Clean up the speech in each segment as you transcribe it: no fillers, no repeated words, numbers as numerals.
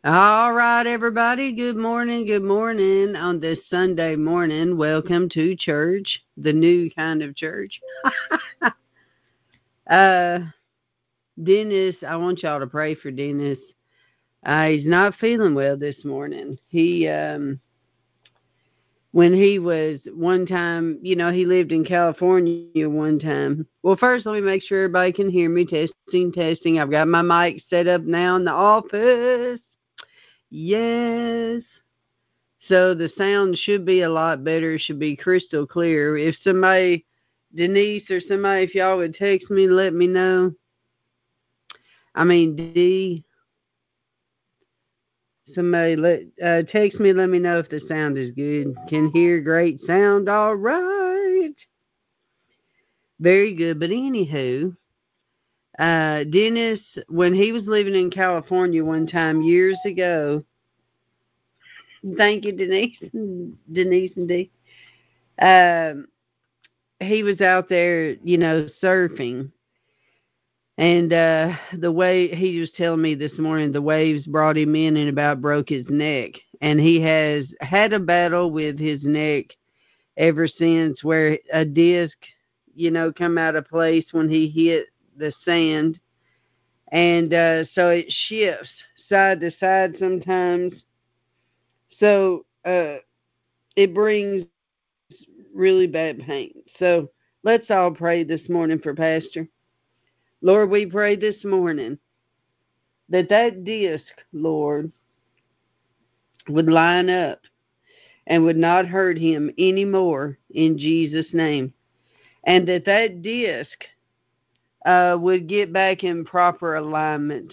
All right, everybody. Good morning. Good morning on this Sunday morning. Welcome to church, the new kind of church. uh, Dennis, I want y'all to pray for Dennis. He's not feeling well this morning. When he was one time, he lived in California one time. Well, first, let me make sure everybody can hear me. Testing, testing. I've got my mic set up now in the office. Yes. So the sound should be a lot better. It should be crystal clear. If somebody, Denise or somebody, if y'all would text me, let me know. I mean, somebody text me, let me know if the sound is good. Can hear great sound, all right. Very good. But anywho, Dennis, when he was living in California one time years ago, thank you, Denise, Denise and Dee. Um, he was out there, surfing. And the way he was telling me this morning, the waves brought him in and about broke his neck. And he has had a battle with his neck ever since, where a disc, come out of place when he hit the sand. And so it shifts side to side sometimes. So it brings really bad pain. So let's all pray this morning for Pastor. Lord, we pray this morning that disc, Lord, would line up and would not hurt him anymore in Jesus' name. And that disc would get back in proper alignment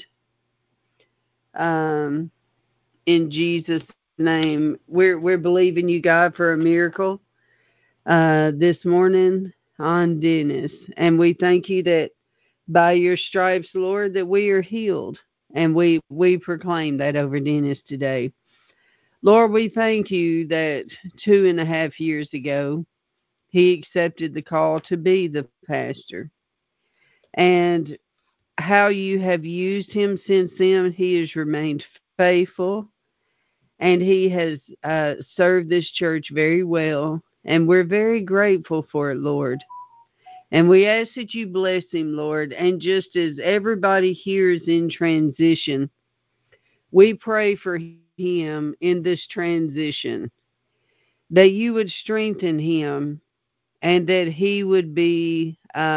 in Jesus' name. We're believing you, God, for a miracle this morning on Dennis. And we thank you that by your stripes, Lord, that we are healed. And we proclaim that over Dennis today. Lord, we thank you that 2.5 years ago, he accepted the call to be the pastor. And how you have used him since then, he has remained faithful and he has served this church very well. And we're very grateful for it, Lord. And we ask that you bless him, Lord. And just as everybody here is in transition, we pray for him in this transition, that you would strengthen him and that he would be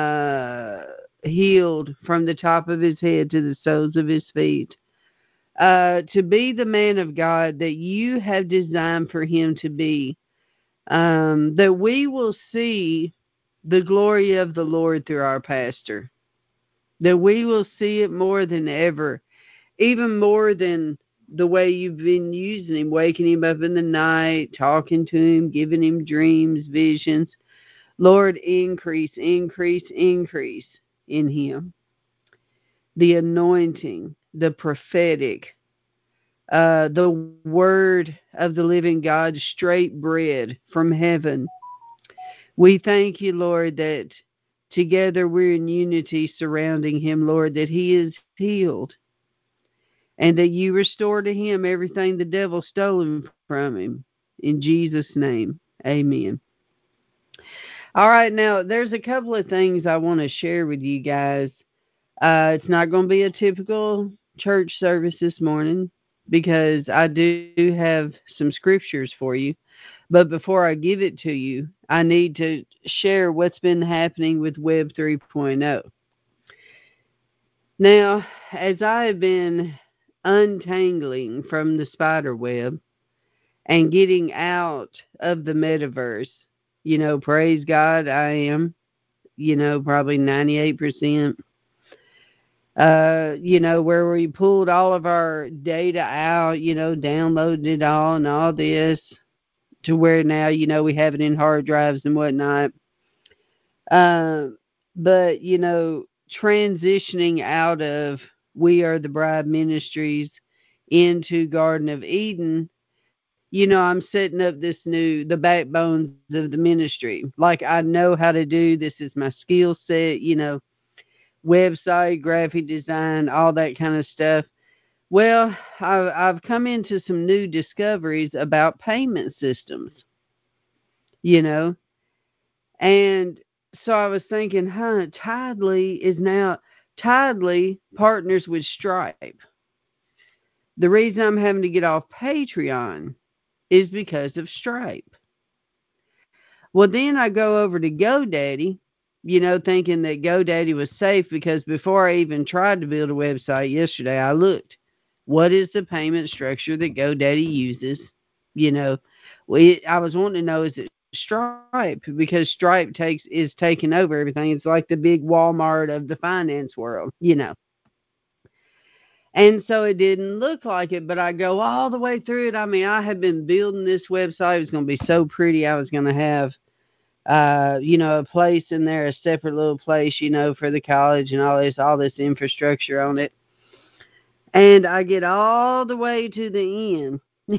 healed from the top of his head to the soles of his feet. To be the man of God that you have designed for him to be, that we will see the glory of the Lord through our pastor, that we will see it more than ever, even more than the way you've been using him, waking him up in the night, talking to him, giving him dreams, visions. Lord, increase, increase, increase in him. The anointing, the prophetic, the word of the living God, straight bread from heaven. We thank you, Lord, that together we're in unity surrounding him, Lord, that he is healed and that you restore to him everything the devil stolen from him. In Jesus' name, amen. All right, now there's a couple of things I want to share with you guys. It's not going to be a typical church service this morning because I do have some scriptures for you. But before I give it to you, I need to share what's been happening with Web 3.0. Now, as I have been untangling from the spider web and getting out of the metaverse, praise God, I am, probably 98%. Where we pulled all of our data out, downloaded it all and all this to where now, we have it in hard drives and whatnot. But, transitioning out of We Are the Bride Ministries into Garden of Eden, I'm setting up the backbones of the ministry. Like I know how to do, this is my skill set, website, graphic design, all that kind of stuff. Well, I've come into some new discoveries about payment systems, you know, and so I was thinking, Tidely partners with Stripe. The reason I'm having to get off Patreon is because of Stripe. Well, then I go over to GoDaddy, thinking that GoDaddy was safe because before I even tried to build a website yesterday, I looked. What is the payment structure that GoDaddy uses? You know, I was wanting to know, is it Stripe, because Stripe is taking over everything. It's like the big Walmart of the finance world. And so it didn't look like it, but I go all the way through it. I mean, I had been building this website. It was going to be so pretty. I was going to have a place in there, a separate little place, for the college and all this infrastructure on it. And I get all the way to the end,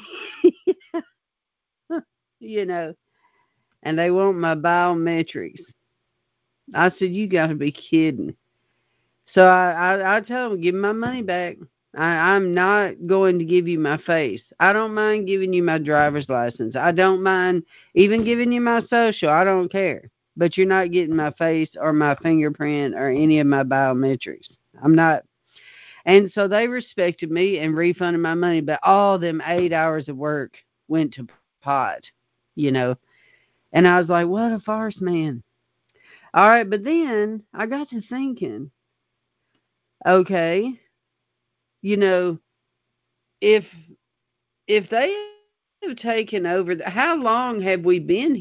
you know, and they want my biometrics. I said, you got to be kidding. So I told them, give me my money back. I'm not going to give you my face. I don't mind giving you my driver's license. I don't mind even giving you my social. I don't care. But you're not getting my face or my fingerprint or any of my biometrics. I'm not. And so they respected me and refunded my money. But all them 8 hours of work went to pot, you know. And I was like, what a farce, man. All right. But then I got to thinking, okay, you know, if they have taken over, how long have we been here?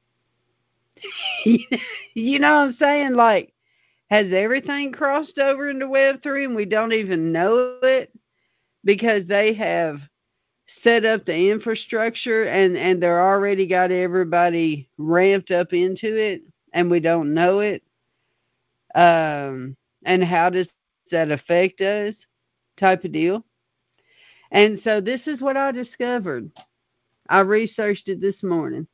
You know what I'm saying? Like, has everything crossed over into Web3 and we don't even know it because they have set up the infrastructure and they're already got everybody ramped up into it and we don't know it? And how does that affect us? Type of deal. And so this is what I discovered. I researched it this morning.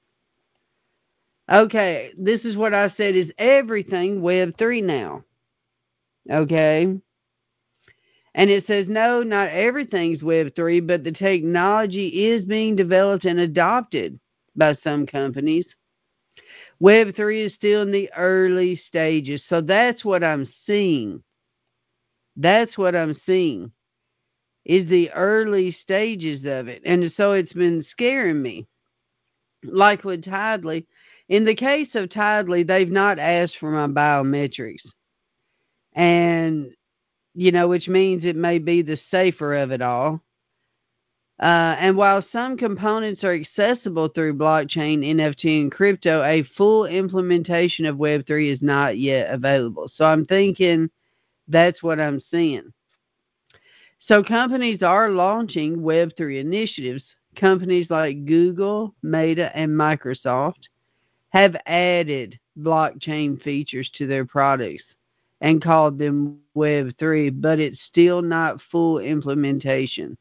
Okay, this is what I said is everything Web3 now. Okay? And it says, no, not everything's Web3, but the technology is being developed and adopted by some companies. Web3 is still in the early stages. So that's what I'm seeing. That's what I'm seeing is the early stages of it. And so it's been scaring me. Like with Tidely, in the case of Tidely, they've not asked for my biometrics. And, which means it may be the safer of it all. And while some components are accessible through blockchain, NFT, and crypto, a full implementation of Web3 is not yet available. So I'm thinking that's what I'm seeing. So companies are launching Web3 initiatives. Companies like Google, Meta, and Microsoft have added blockchain features to their products and called them Web3, but it's still not full implementation.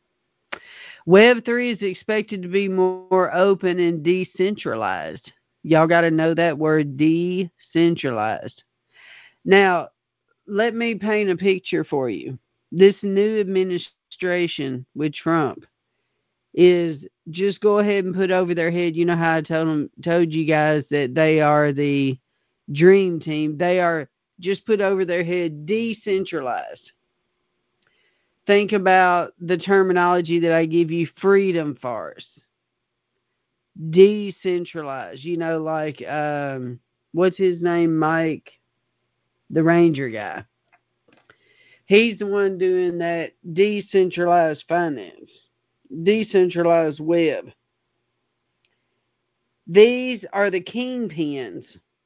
Web3 is expected to be more open and decentralized. Y'all got to know that word, decentralized. Now, let me paint a picture for you. This new administration with Trump is just go ahead and put over their head. You know how I told you guys that they are the dream team. They are just put over their head decentralized. Think about the terminology that I give you, freedom farce. Decentralized. Like what's his name? Mike, the Ranger guy. He's the one doing that decentralized finance, decentralized web. These are the kingpins,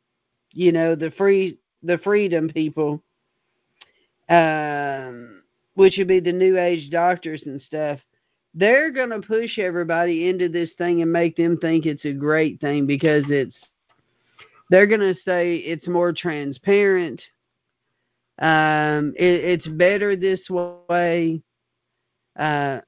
the freedom people, which would be the new age doctors and stuff. They're going to push everybody into this thing and make them think it's a great thing because they're going to say it's more transparent. It's better this way. Uh,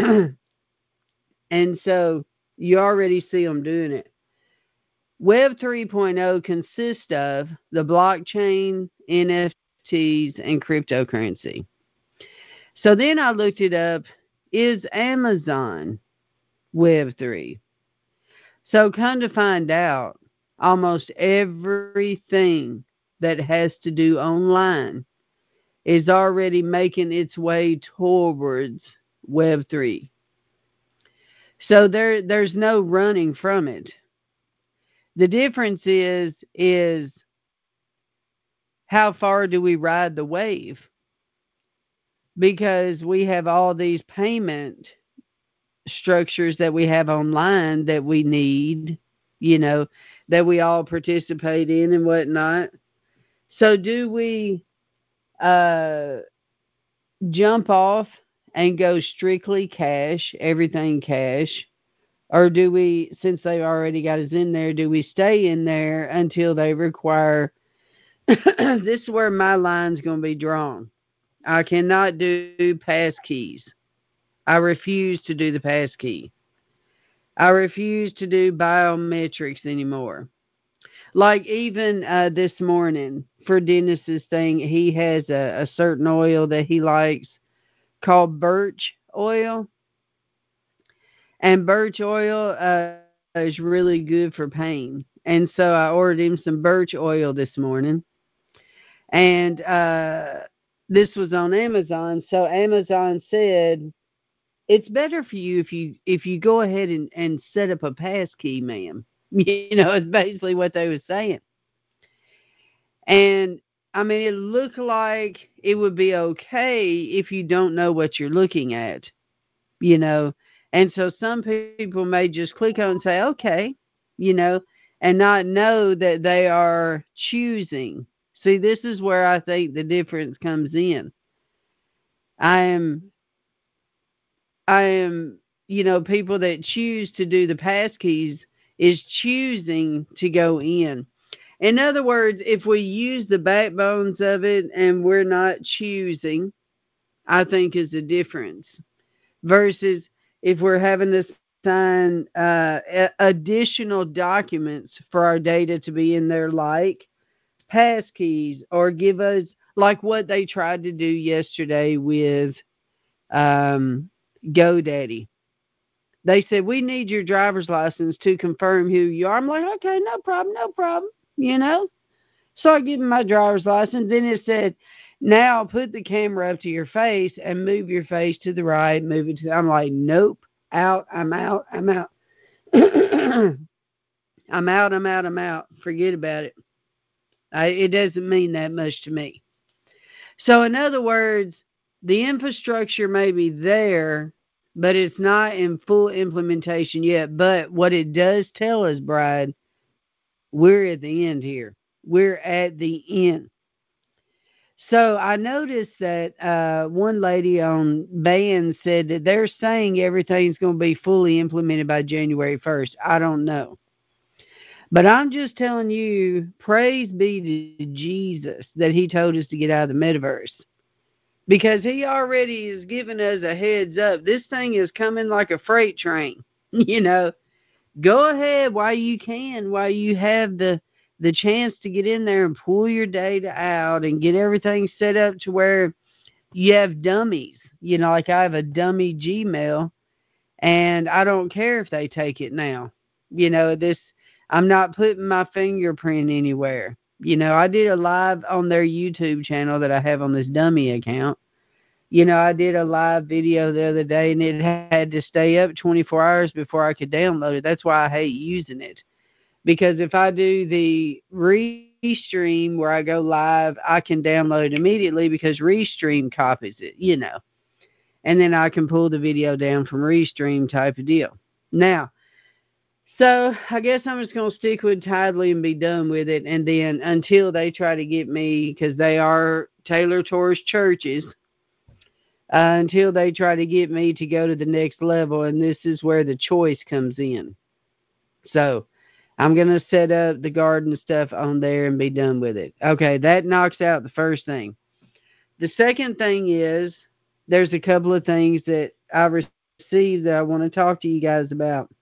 and so you already see them doing it. Web 3.0 consists of the blockchain, NFTs, and cryptocurrency. So then I looked it up. Is Amazon Web3? So come to find out, almost everything that has to do online is already making its way towards Web3. So there's no running from it. The difference is how far do we ride the wave? Because we have all these payment structures that we have online that we need, you know, that we all participate in and whatnot. So do we uh, jump off and go strictly cash, everything cash? Or do we, since they already got us in there, do we stay in there until they require? This is where my line's going to be drawn. I cannot do pass keys. I refuse to do the pass key. I refuse to do biometrics anymore. Like even this morning for Dennis's thing, he has a certain oil that he likes called birch oil. And birch oil is really good for pain. And so I ordered him some birch oil this morning. And this was on Amazon. So Amazon said it's better for you if you go ahead and set up a pass key, ma'am. You know, it's basically what they were saying. And I mean, it looked like it would be okay if you don't know what you're looking at, you know. And so some people may just click on and say, okay, you know, and not know that they are choosing. See, this is where I think the difference comes in. I am, I am, you know, people that choose to do the passkeys is choosing to go in. In other words, if we use the backbones of it and we're not choosing, I think is the difference. Versus if we're having to sign additional documents for our data to be in there, like passkeys, or give us like what they tried to do yesterday with um, GoDaddy. They said we need your driver's license to confirm who you are. I'm like, okay, no problem, no problem. You know, so I give him my driver's license. Then it said, now put the camera up to your face and move your face to the right, move it to. I'm like, nope, out. I'm out. I'm out. I'm out. I'm out. I'm out. Forget about it. It doesn't mean that much to me. So, in other words, the infrastructure may be there, but it's not in full implementation yet. But what it does tell us, Bride, we're at the end here. We're at the end. So I noticed that one lady on band said that they're saying everything's going to be fully implemented by January 1st. I don't know. But I'm just telling you, praise be to Jesus that he told us to get out of the metaverse. Because he already has given us a heads up. This thing is coming like a freight train. You know, go ahead while you can, while you have the chance to get in there and pull your data out and get everything set up to where you have dummies. You know, like I have a dummy Gmail, and I don't care if they take it now. You know, this I'm not putting my fingerprint anywhere. You know, I did a live on their YouTube channel that I have on this dummy account. You know, I did a live video the other day, and it had to stay up 24 hours before I could download it. That's why I hate using it. Because if I do the Restream where I go live, I can download immediately because Restream copies it, you know. And then I can pull the video down from Restream type of deal. Now, so I guess I'm just going to stick with Tidely and be done with it. And then until they try to get me, because they are tailored towards churches, until they try to get me to go to the next level. And this is where the choice comes in. So I'm going to set up the garden stuff on there and be done with it. Okay, that knocks out the first thing. The second thing is there's a couple of things that I received that I want to talk to you guys about.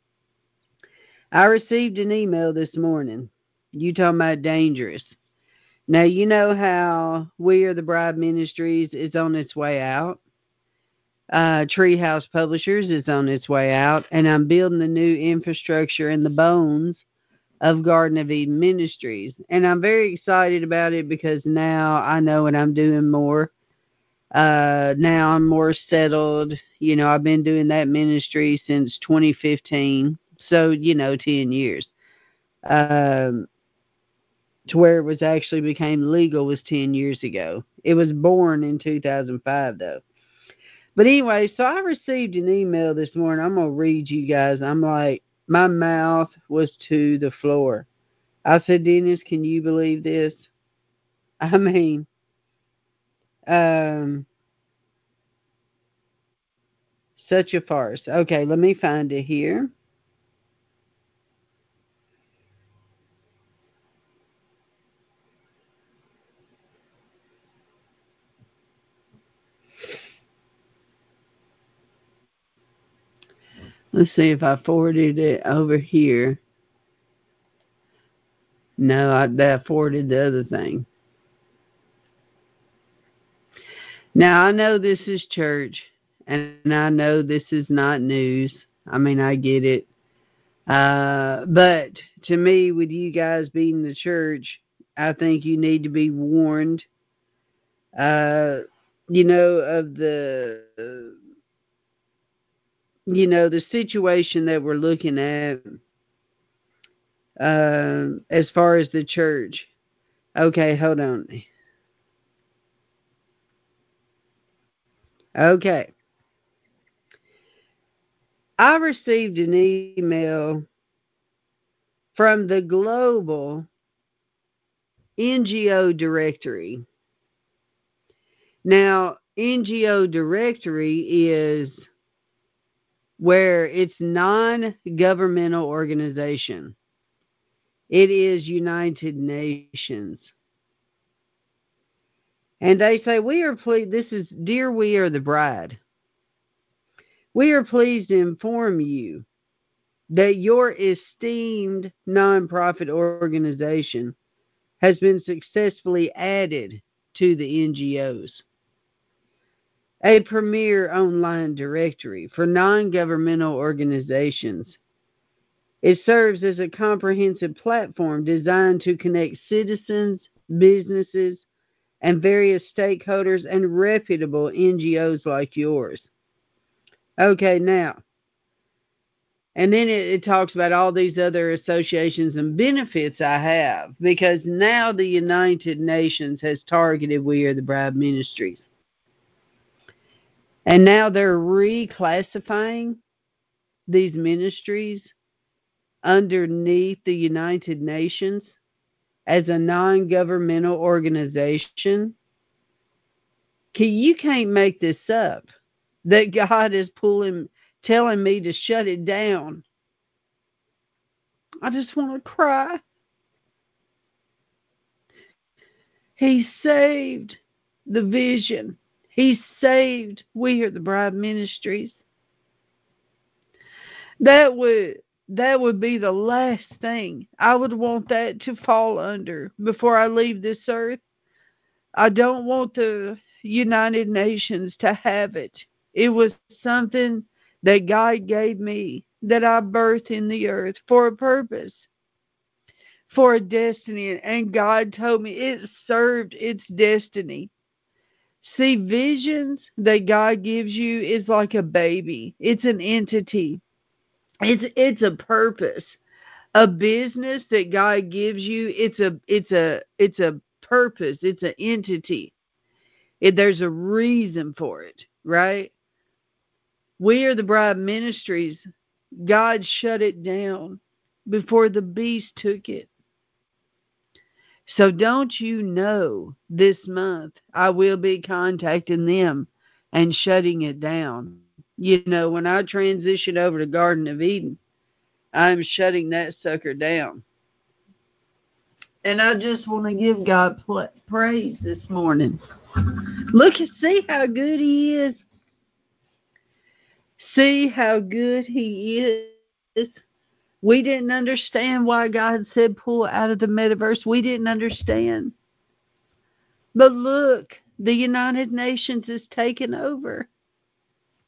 I received an email this morning. You talking about dangerous. Now, you know how We Are the Bride Ministries is on its way out. Treehouse Publishers is on its way out, and I'm building the new infrastructure and the bones of Garden of Eden Ministries. And I'm very excited about it because now I know what I'm doing more. Now I'm more settled. I've been doing that ministry since 2015. So, 10 years. To where it was actually became legal was 10 years ago. It was born in 2005, though. But anyway, so I received an email this morning. I'm going to read you guys. I'm like, my mouth was to the floor. I said, Dennis, can you believe this? I mean, um, such a farce. Okay, let me find it here. Let's see if I forwarded it over here. No, I forwarded the other thing. Now, I know this is church, and I know this is not news. I mean, I get it. But to me, with you guys being the church, I think you need to be warned, uh, of the situation that we're looking at, as far as the church. Okay, hold on. Okay. I received an email from the global NGO directory. Now, NGO directory is where it's non-governmental organization. It is United Nations. And they say, we are pleased, this is, dear, we are the bride. We are pleased to inform you that your esteemed nonprofit organization has been successfully added to the NGOs, a premier online directory for non-governmental organizations. It serves as a comprehensive platform designed to connect citizens, businesses, and various stakeholders and reputable NGOs like yours. Okay, now, and then it talks about all these other associations and benefits I have, because now the United Nations has targeted We Are the Bride Ministries. And now they're reclassifying these ministries underneath the United Nations as a non-governmental organization. You can't make this up. That God is telling me to shut it down. I just want to cry. He saved the vision. He saved We Are the Bride Ministries. That would be the last thing I would want that to fall under before I leave this earth. I don't want the United Nations to have it. It was something that God gave me, that I birthed in the earth for a purpose, for a destiny, and God told me it served its destiny. See, visions that God gives you is like a baby. It's an entity. It's a purpose. A business that God gives you, it's a purpose. It's an entity. There's a reason for it, right? We Are the Bride Ministries. God shut it down before the beast took it. So don't you know, this month I will be contacting them and shutting it down. When I transition over to Garden of Eden, I'm shutting that sucker down. And I just want to give God praise this morning. See how good He is. See how good He is. We didn't understand why God said pull out of the metaverse. We didn't understand. But look, the United Nations is taking over.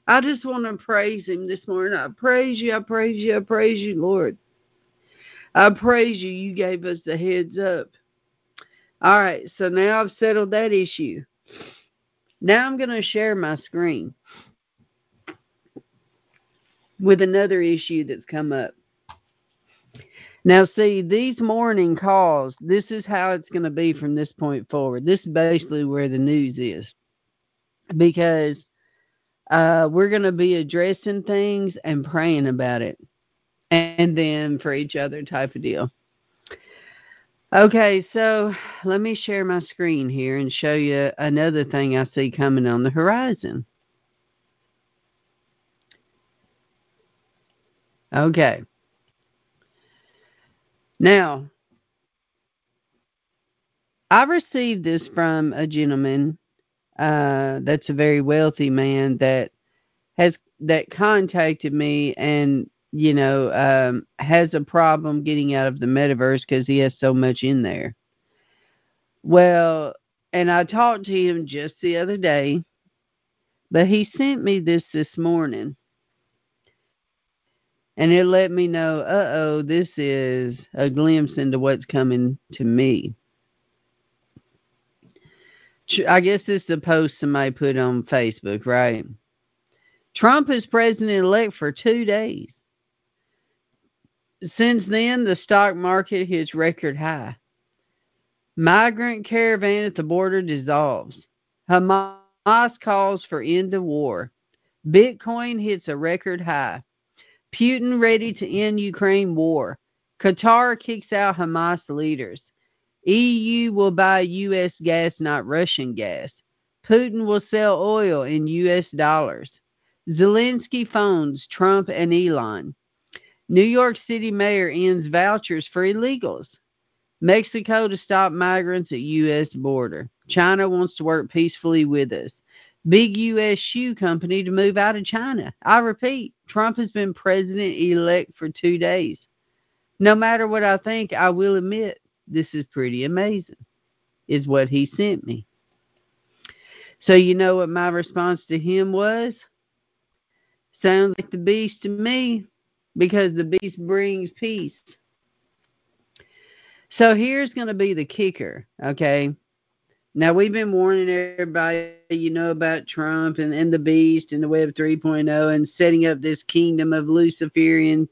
I just want to praise him this morning. I praise you, I praise you, I praise you, Lord. I praise you. You gave us the heads up. All right, so now I've settled that issue. Now I'm going to share my screen with another issue that's come up. Now, see, these morning calls, this is how it's going to be from this point forward. This is basically where the news is. Because we're going to be addressing things and praying about it. And then for each other type of deal. Okay, so let me share my screen here and show you another thing I see coming on the horizon. Okay. Now, I received this from a gentleman that's a very wealthy man that contacted me and has a problem getting out of the metaverse because he has so much in there. Well, and I talked to him just the other day, but he sent me this morning, and it let me know, this is a glimpse into what's coming to me. I guess this is a post somebody put on Facebook, right? Trump is president-elect for 2 days. Since then, the stock market hits record high. Migrant caravan at the border dissolves. Hamas calls for end of war. Bitcoin hits a record high. Putin ready to end Ukraine war. Qatar kicks out Hamas leaders. EU will buy U.S. gas, not Russian gas. Putin will sell oil in U.S. dollars. Zelensky phones Trump and Elon. New York City mayor ends vouchers for illegals. Mexico to stop migrants at U.S. border. China wants to work peacefully with us. Big U.S. shoe company to move out of China. I repeat, Trump has been president-elect for 2 days. No matter what I think, I will admit this is pretty amazing, is what he sent me. So you know what my response to him was? Sounds like the beast to me, because the beast brings peace. So here's going to be the kicker, okay? Now, we've been warning everybody, about Trump and the beast and the Web 3.0 and setting up this kingdom of Luciferian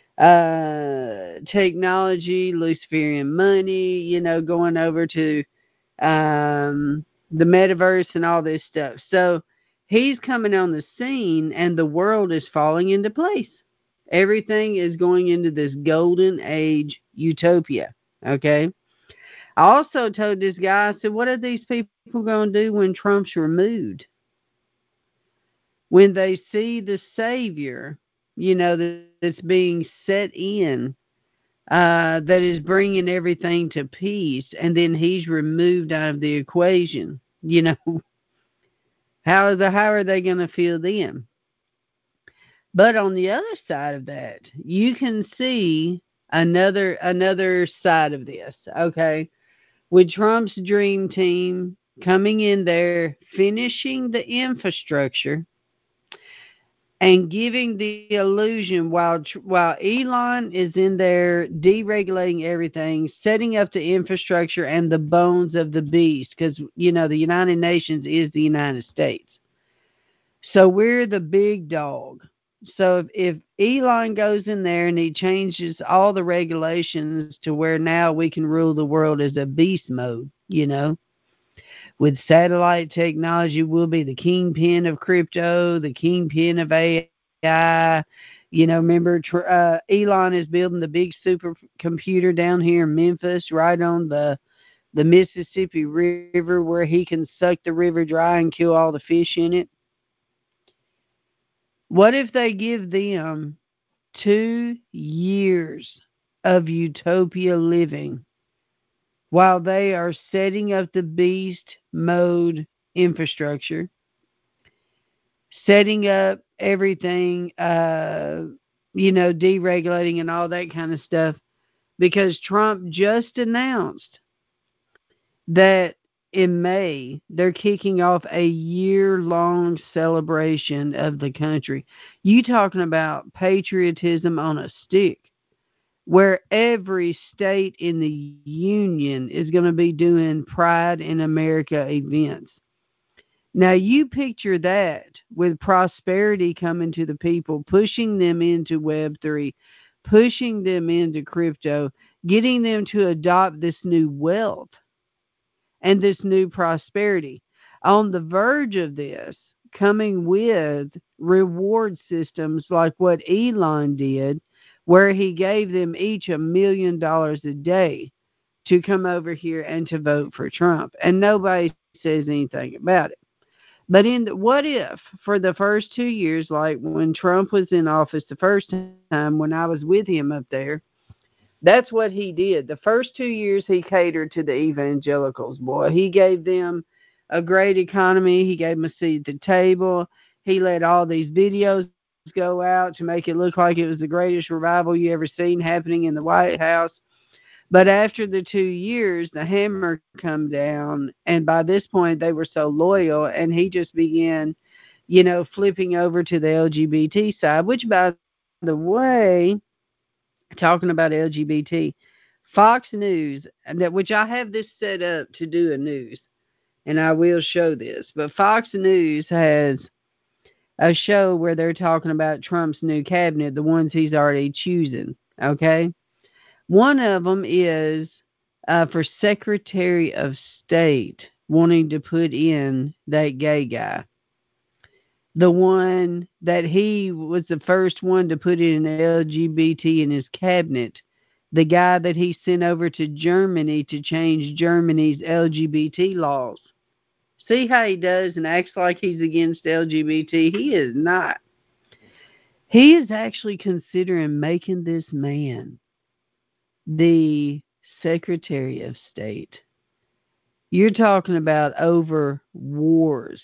technology, Luciferian money, going over to the metaverse and all this stuff. So he's coming on the scene and the world is falling into place. Everything is going into this golden age utopia, okay? I also told this guy, I said, what are these people going to do when Trump's removed? When they see the Savior, that's being set in, that is bringing everything to peace, and then he's removed out of the equation, how are they going to feel then? But on the other side of that, you can see another side of this, okay? With Trump's dream team coming in there, finishing the infrastructure, and giving the illusion while Elon is in there deregulating everything, setting up the infrastructure and the bones of the beast, because, the United Nations is the United States. So we're the big dog. So if Elon goes in there and he changes all the regulations to where now we can rule the world as a beast mode, with satellite technology, we'll be the kingpin of crypto, the kingpin of AI. Remember, Elon is building the big supercomputer down here in Memphis, right on the Mississippi River, where he can suck the river dry and kill all the fish in it. What if they give them 2 years of utopia living while they are setting up the beast mode infrastructure, setting up everything, deregulating and all that kind of stuff, because Trump just announced that in May, they're kicking off a year-long celebration of the country. You talking about patriotism on a stick, where every state in the union is going to be doing Pride in America events. Now you picture that with prosperity coming to the people, pushing them into Web3, pushing them into crypto, getting them to adopt this new wealth and this new prosperity. On the verge of this, coming with reward systems like what Elon did, where he gave them each $1 million a day to come over here and to vote for Trump. And nobody says anything about it. But what if for the first 2 years, like when Trump was in office the first time, when I was with him up there, that's what he did. The first 2 years, he catered to the evangelicals, boy. He gave them a great economy. He gave them a seat at the table. He let all these videos go out to make it look like it was the greatest revival you ever seen happening in the White House. But after the 2 years, the hammer come down, and by this point, they were so loyal, and he just began, flipping over to the LGBT side, which, by the way, talking about LGBT, Fox News, which I have this set up to do a news, and I will show this, but Fox News has a show where they're talking about Trump's new cabinet, the ones he's already choosing, okay? One of them is for Secretary of State, wanting to put in that gay guy. The one that he was the first one to put in LGBT in his cabinet. The guy that he sent over to Germany to change Germany's LGBT laws. See how he does and acts like he's against LGBT? He is not. He is actually considering making this man the Secretary of State. You're talking about over wars.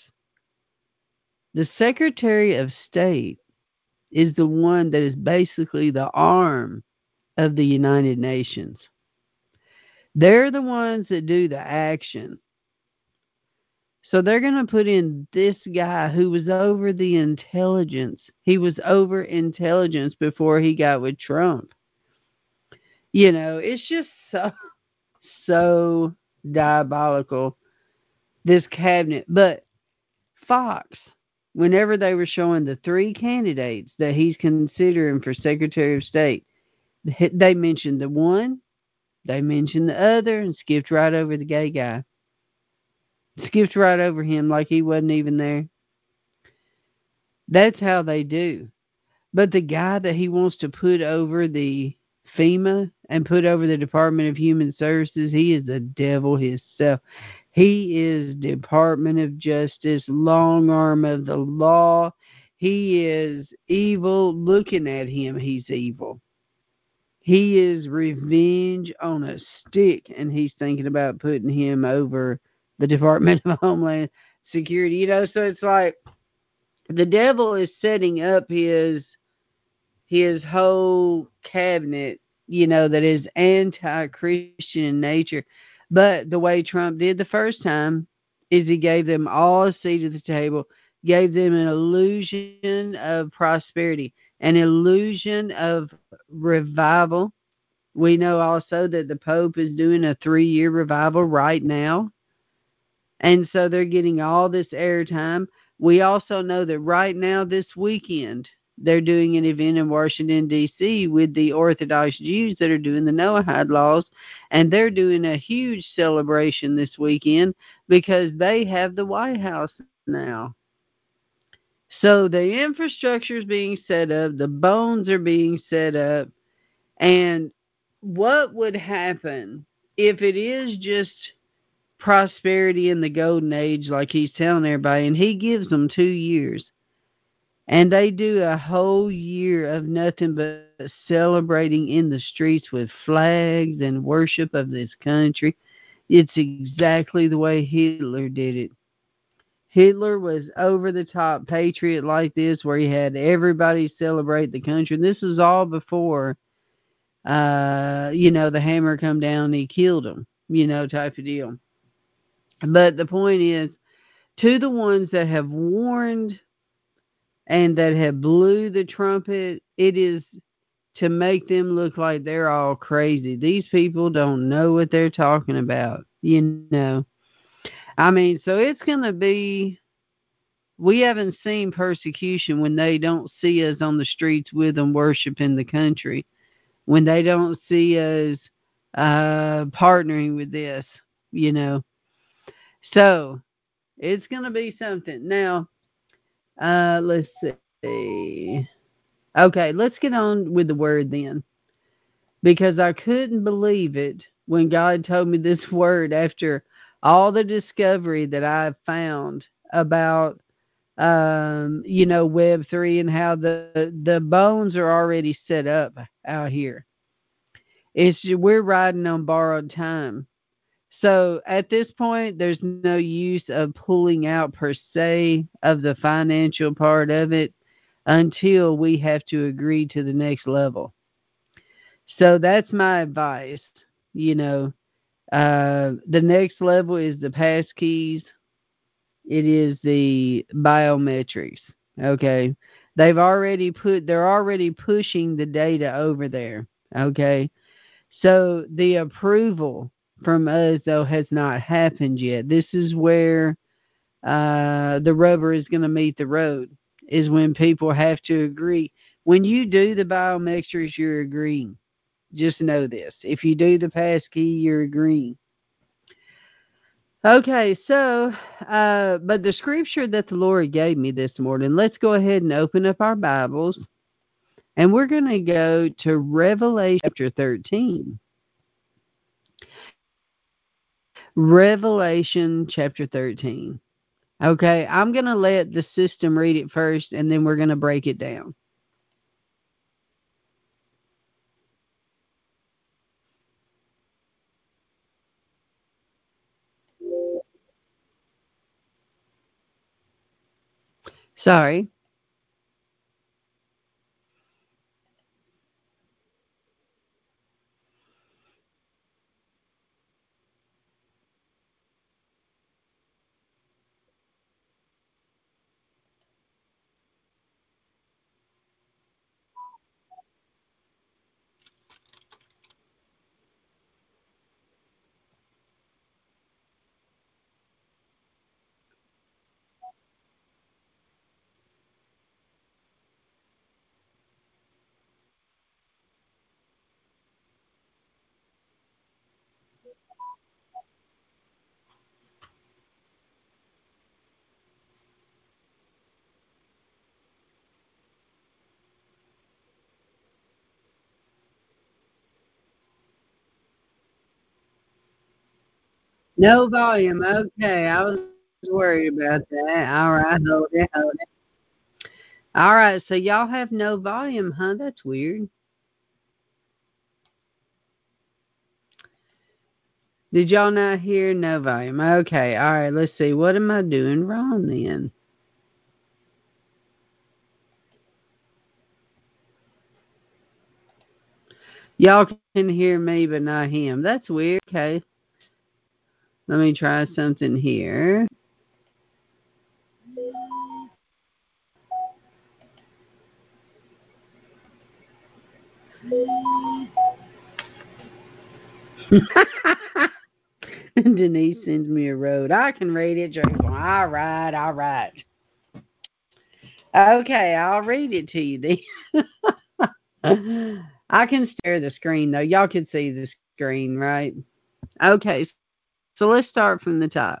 The Secretary of State is the one that is basically the arm of the United Nations. They're the ones that do the action. So they're going to put in this guy who was over the intelligence. He was over intelligence before he got with Trump. It's just so diabolical, this cabinet. But Fox, whenever they were showing the three candidates that he's considering for Secretary of State, they mentioned the one, they mentioned the other, and skipped right over the gay guy. Skipped right over him like he wasn't even there. That's how they do. But the guy that he wants to put over the FEMA and put over the Department of Human Services, he is the devil himself. He is Department of Justice, long arm of the law. He is evil. Looking at him, he's evil. He is revenge on a stick, and he's thinking about putting him over the Department of Homeland Security. So it's like the devil is setting up his whole cabinet, that is anti-Christian in nature. But the way Trump did the first time is he gave them all a seat at the table, gave them an illusion of prosperity, an illusion of revival. We know also that the Pope is doing a 3-year revival right now. And so they're getting all this airtime. We also know that right now, this weekend, they're doing an event in Washington, D.C. with the Orthodox Jews that are doing the Noahide laws, and they're doing a huge celebration this weekend because they have the White House now. So the infrastructure is being set up, the bones are being set up, and what would happen if it is just prosperity in the golden age like he's telling everybody, and he gives them 2 years? And they do a whole year of nothing but celebrating in the streets with flags and worship of this country. It's exactly the way Hitler did it. Hitler was over the top patriot like this, where he had everybody celebrate the country. And this was all before, the hammer come down and he killed him, type of deal. But the point is, to the ones that have warned and that have blew the trumpet, it is to make them look like they're all crazy. These people don't know what they're talking about, you know. I mean, so it's going to be, we haven't seen persecution when they don't see us on the streets with them worshiping the country, when they don't see us partnering with this, you know. So it's going to be something. Now, let's see. Okay, let's get on with the word then, because I couldn't believe it when God told me this word after all the discovery that I've found about Web3 and how the bones are already set up out here. We're riding on borrowed time. So at this point, there's no use of pulling out per se of the financial part of it until we have to agree to the next level. So that's my advice. You know, the next level is the pass keys. It is the biometrics. Okay. They're already pushing the data over there. Okay. So the approval from us, though, has not happened yet. This is where the rubber is going to meet the road, is when people have to agree. When you do the biometrics, you're agreeing. Just know this. If you do the pass key, you're agreeing. Okay, so, but the scripture that the Lord gave me this morning, let's go ahead and open up our Bibles, and we're going to go to Revelation chapter 13. Revelation chapter 13. Okay, I'm going to let the system read it first, and then we're going to break it down. Sorry. No volume. Okay, I was worried about that. All right, hold it, hold it. All right, so y'all have no volume, huh? That's weird. Did y'all not hear no volume? Okay, all right, let's see. What am I doing wrong then? Y'all can hear me, but not him. That's weird. Okay, let me try something here. Denise sends me a road. I can read it, Jason. All right, all right. Okay, I'll read it to you then. I can stare the screen though. Y'all can see the screen, right? Okay, so let's start from the top.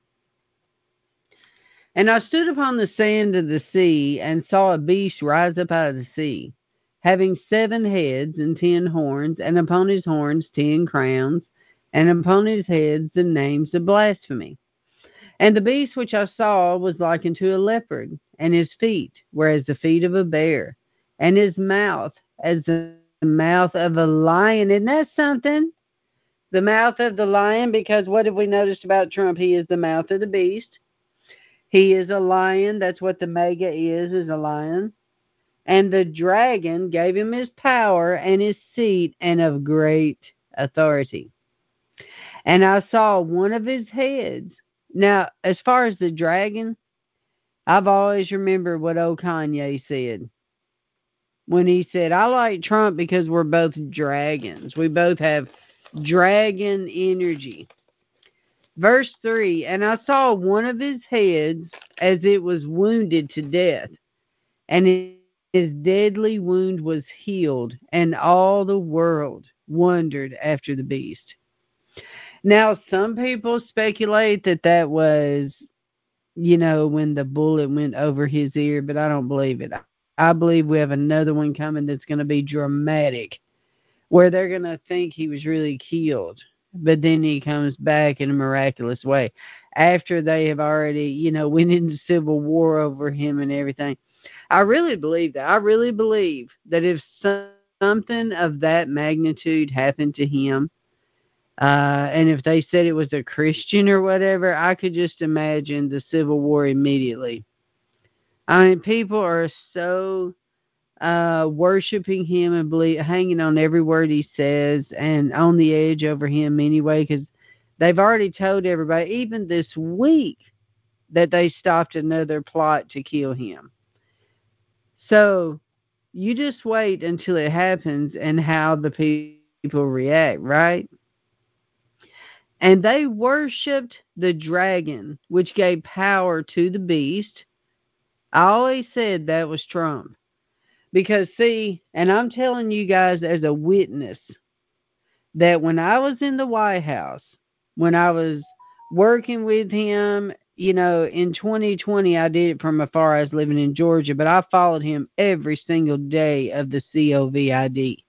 And I stood upon the sand of the sea and saw a beast rise up out of the sea, having 7 heads and 10 horns, and upon his horns 10 crowns, and upon his heads the names of blasphemy. And the beast which I saw was like unto a leopard, and his feet were as the feet of a bear, and his mouth as the mouth of a lion. Isn't that something? The mouth of the lion, because what have we noticed about Trump? He is the mouth of the beast. He is a lion. That's what the mega is a lion. And the dragon gave him his power and his seat and of great authority. And I saw one of his heads. Now, as far as the dragon, I've always remembered what old Kanye said when he said, I like Trump because we're both dragons. We both have dragon energy. Verse 3, and I saw one of his heads as it was wounded to death, and his deadly wound was healed, and all the world wondered after the beast. Now, some people speculate that that was, when the bullet went over his ear, but I don't believe it. I believe we have another one coming that's going to be dramatic, where they're going to think he was really killed, but then he comes back in a miraculous way after they have already, went into civil war over him and everything. I really believe that. I really believe that if something of that magnitude happened to him, and if they said it was a Christian or whatever, I could just imagine the Civil War immediately. I mean, people are so worshiping him and hanging on every word he says and on the edge over him anyway, because they've already told everybody, even this week, that they stopped another plot to kill him. So you just wait until it happens and how the people react, right? And they worshipped the dragon, which gave power to the beast. I always said that was Trump. Because, see, and I'm telling you guys as a witness, that when I was in the White House, when I was working with him, in 2020, I did it from afar. I was living in Georgia, but I followed him every single day of the COVID.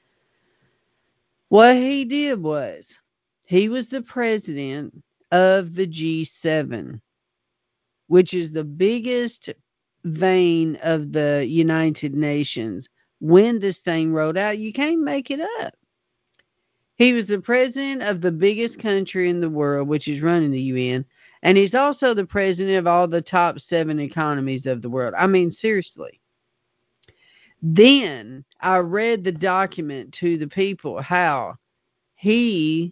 What he did was, he was the president of the G7, which is the biggest vein of the United Nations. When this thing rolled out, you can't make it up. He was the president of the biggest country in the world, which is running the UN, and he's also the president of all the top 7 economies of the world. I mean, seriously. Then I read the document to the people how he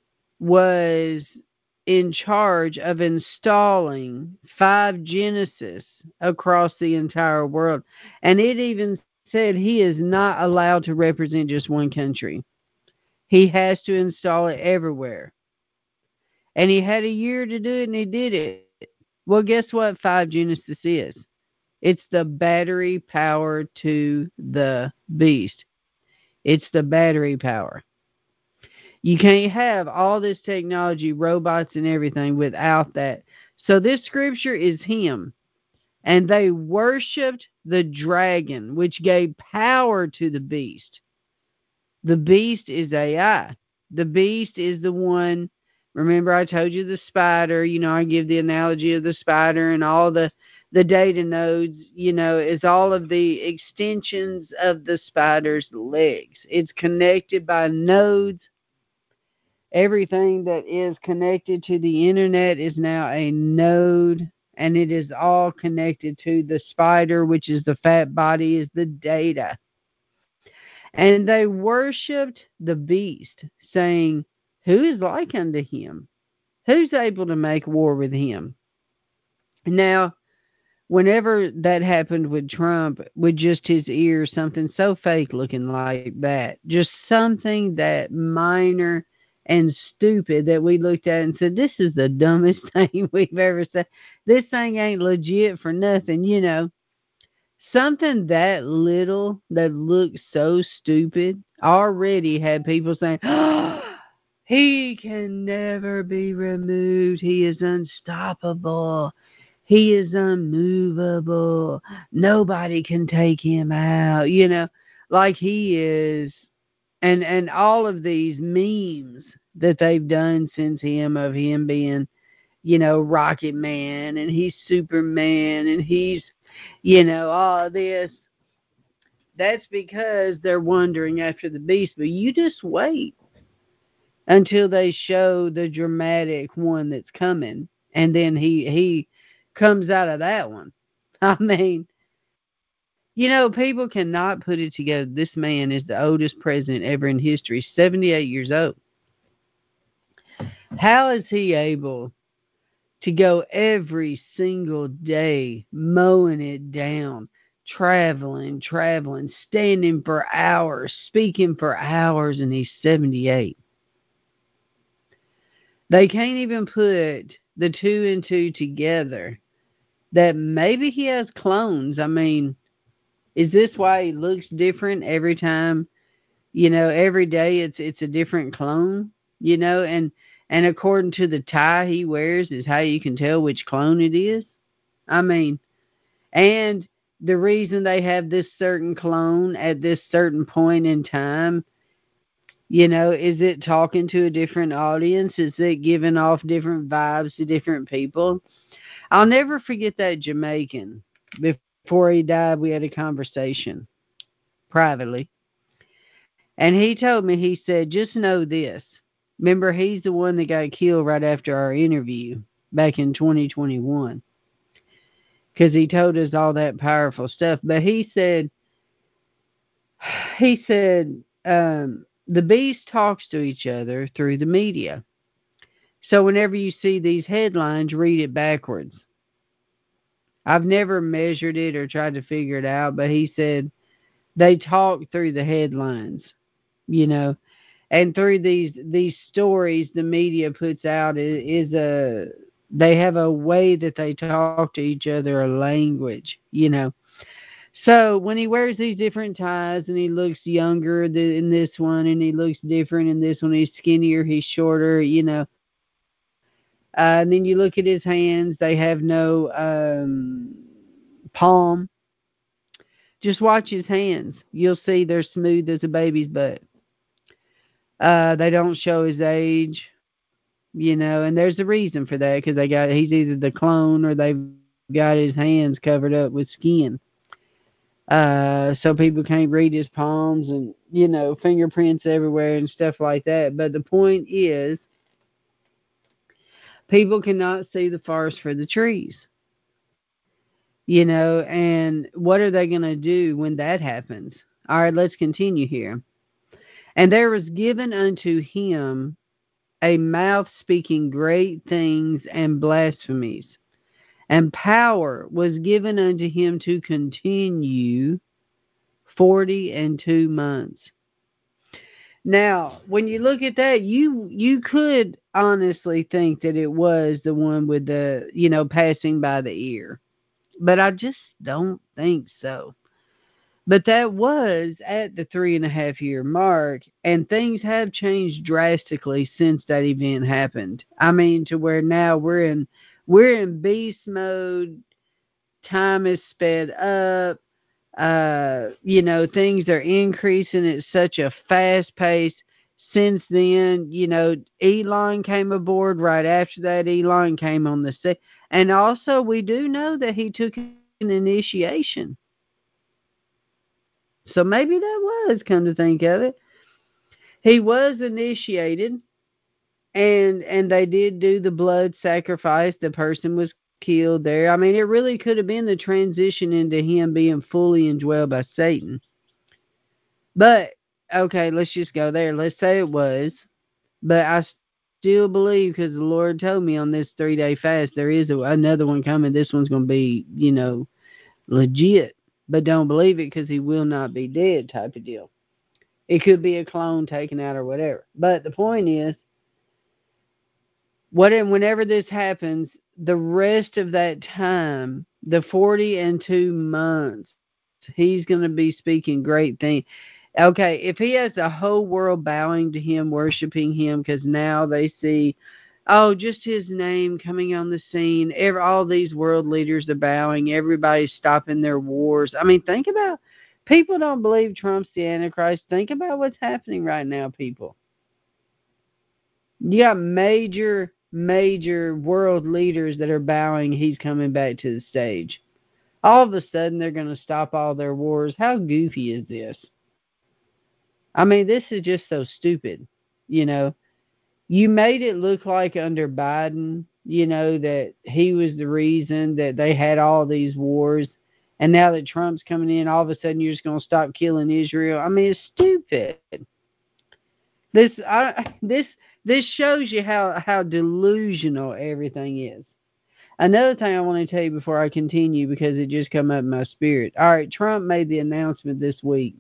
was in charge of installing 5 Genesis across the entire world. And it even said he is not allowed to represent just one country. He has to install it everywhere. And he had a year to do it, and he did it. Well, guess what 5 Genesis is? It's the battery power to the beast. It's the battery power. You can't have all this technology, robots and everything without that. So this scripture is him. And they worshipped the dragon, which gave power to the beast. The beast is AI. The beast is the one. Remember, I told you the spider. I give the analogy of the spider, and all the data nodes, is all of the extensions of the spider's legs. It's connected by nodes. Everything that is connected to the internet is now a node, and it is all connected to the spider, which is the fat body, is the data. And they worshipped the beast, saying, who is like unto him? Who's able to make war with him? Now, whenever that happened with Trump, with just his ears, something so fake looking like that, just something that minor and stupid that we looked at and said, this is the dumbest thing we've ever said. This thing ain't legit for nothing, Something that little that looked so stupid already had people saying, oh, he can never be removed. He is unstoppable. He is unmovable. Nobody can take him out, like he is. And all of these memes that they've done since him, of him being, Rocket Man, and he's Superman, and he's, all this. That's because they're wondering after the beast. But you just wait until they show the dramatic one that's coming, and then he comes out of that one. I mean, people cannot put it together. This man is the oldest president ever in history, 78 years old. How is he able to go every single day mowing it down, traveling, standing for hours, speaking for hours, and he's 78? They can't even put the two and two together that maybe he has clones. I mean, is this why he looks different every time? Every day it's a different clone, and according to the tie he wears is how you can tell which clone it is. I mean, and the reason they have this certain clone at this certain point in time, is it talking to a different audience? Is it giving off different vibes to different people? I'll never forget that Jamaican. Before he died, we had a conversation privately. And he told me, he said, just know this. Remember, he's the one that got killed right after our interview back in 2021 because he told us all that powerful stuff. But he said, the beast talks to each other through the media. So whenever you see these headlines, read it backwards. I've never measured it or tried to figure it out, but he said they talk through the headlines, you know, and through these stories the media puts out they have a way that they talk to each other, a language. So when he wears these different ties and he looks younger in this one and he looks different in this one, he's skinnier, he's shorter. And then you look at his hands, they have no palm. Just watch his hands. You'll see they're smooth as a baby's butt. They don't show his age, and there's a reason for that because he's either the clone or they've got his hands covered up with skin. So people can't read his palms and, fingerprints everywhere and stuff like that. But the point is, people cannot see the forest for the trees. And what are they going to do when that happens? All right, let's continue here. And there was given unto him a mouth speaking great things and blasphemies, and power was given unto him to continue 42 months. Now, when you look at that, you could honestly think that it was the one with the, passing by the ear. But I just don't think so. But that was at the 3.5 year mark, and things have changed drastically since that event happened. I mean, to where now we're in beast mode. Time is sped up. Things are increasing at such a fast pace. Since then, Elon came aboard. Right after that, Elon came on the scene. And also, we do know that he took an initiation. So maybe that was, come to think of it. He was initiated, and they did do the blood sacrifice. The person was killed there. I mean, it really could have been the transition into him being fully indwelled by Satan. But, okay, let's just go there. Let's say it was. But I still believe, because the Lord told me on this 3-day fast, there is another one coming. This one's going to be, legit. But don't believe it because he will not be dead type of deal. It could be a clone taken out or whatever. But the point is, whenever this happens, the rest of that time, the 42 months, he's going to be speaking great things. Okay, if he has the whole world bowing to him, worshiping him, because now they see, just his name coming on the scene. All these world leaders are bowing. Everybody's stopping their wars. I mean, think about, people don't believe Trump's the Antichrist. Think about what's happening right now, people. You got major world leaders that are bowing. He's coming back to the stage. All of a sudden, they're going to stop all their wars. How goofy is this? I mean, this is just so stupid. You made it look like under Biden, that he was the reason that they had all these wars. And now that Trump's coming in, all of a sudden you're just going to stop killing Israel. I mean, it's stupid. This This shows you how delusional everything is. Another thing I want to tell you before I continue, because it just come up in my spirit. All right, Trump made the announcement this week,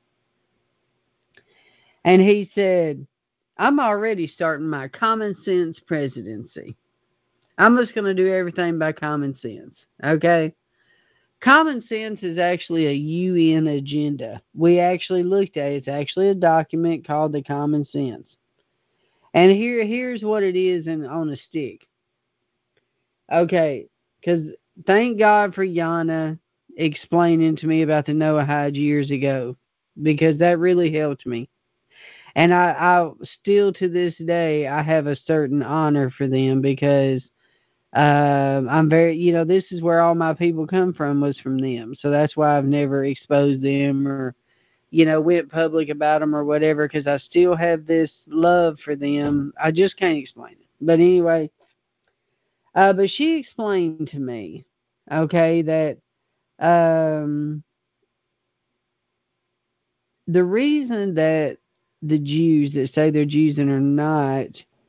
and he said, I'm already starting my common sense presidency. I'm just going to do everything by common sense, okay? Common sense is actually a UN agenda. We actually looked at it. It's actually a document called the Common Sense. And here's what it is on a stick. Okay, because thank God for Yana explaining to me about the Noahide years ago, because that really helped me. And I still to this day I have a certain honor for them, because I'm very, this is where all my people come from, was from them. So that's why I've never exposed them or, went public about them or whatever, because I still have this love for them. I just can't explain it. But anyway, but she explained to me, okay, that um, the reason that the Jews that say they're Jews and are not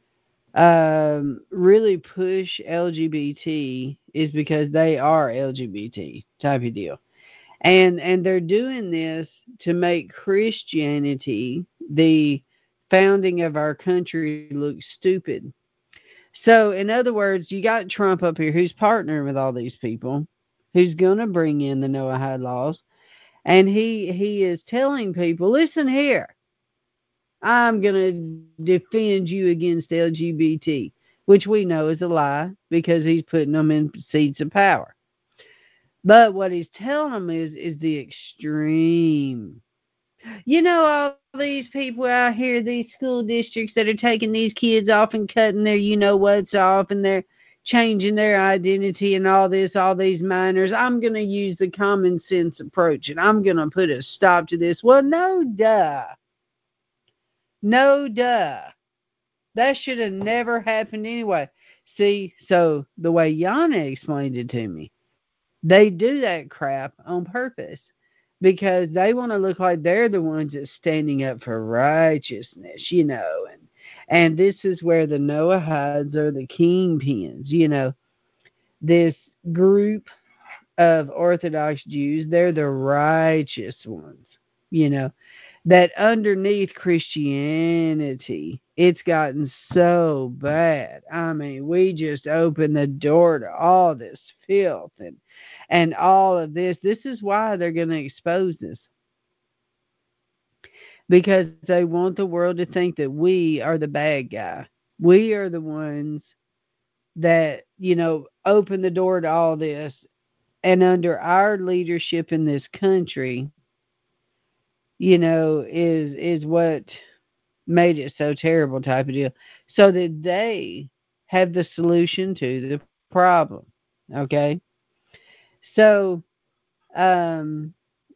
really push LGBT is because they are LGBT type of deal. And they're doing this to make Christianity, the founding of our country, look stupid. So, in other words, you got Trump up here who's partnering with all these people, who's going to bring in the Noahide laws, and he is telling people, listen here, I'm going to defend you against LGBT, which we know is a lie because he's putting them in seats of power. But what he's telling them is the extreme. All these people out here, these school districts that are taking these kids off and cutting their what's off, and they're changing their identity and all this, all these minors. I'm going to use the common sense approach and I'm going to put a stop to this. Well, no, duh. No, duh. That should have never happened anyway. See, so the way Yana explained it to me, they do that crap on purpose because they want to look like they're the ones that's standing up for righteousness, and this is where the Noahides are the kingpins, this group of Orthodox Jews, they're the righteous ones, you know, that underneath Christianity, it's gotten so bad. I mean, we just opened the door to all this filth and all of this. This is why they're going to expose this, because they want the world to think that we are the bad guy. We are the ones that, open the door to all this. And under our leadership in this country, is what made it so terrible type of deal. So that they have the solution to the problem. Okay? So, um,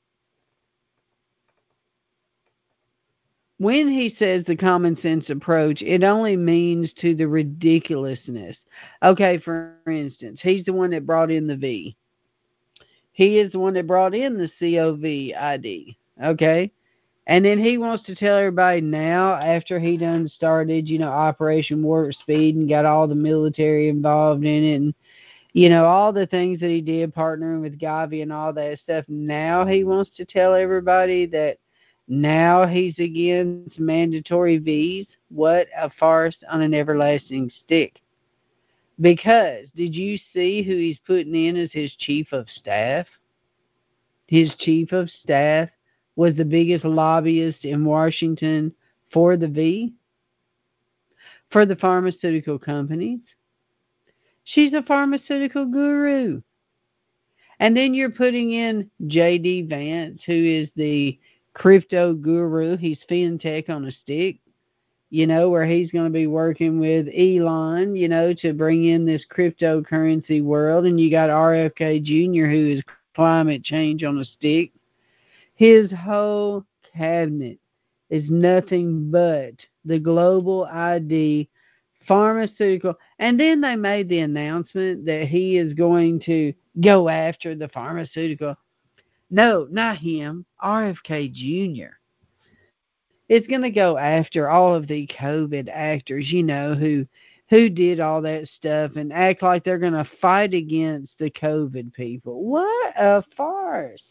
when he says the common sense approach, it only means to the ridiculousness. Okay, for instance, he's the one that brought in the V. He is the one that brought in the COVID. Okay? And then he wants to tell everybody now, after he done started, Operation Warp Speed and got all the military involved in it and, all the things that he did partnering with Gavi and all that stuff. Now he wants to tell everybody that now he's against mandatory V's. What a farce on an everlasting stick. Because did you see who he's putting in as his chief of staff? His chief of staff was the biggest lobbyist in Washington for the V, for the pharmaceutical companies. She's a pharmaceutical guru. And then you're putting in J.D. Vance, who is the crypto guru. He's fintech on a stick, where he's going to be working with Elon, to bring in this cryptocurrency world. And you got RFK Jr., who is climate change on a stick. His whole cabinet is nothing but the global ID pharmaceutical. And then they made the announcement that he is going to go after the pharmaceutical. No, not him, RFK Jr. It's going to go after all of the COVID actors, who did all that stuff and act like they're going to fight against the COVID people. What a farce.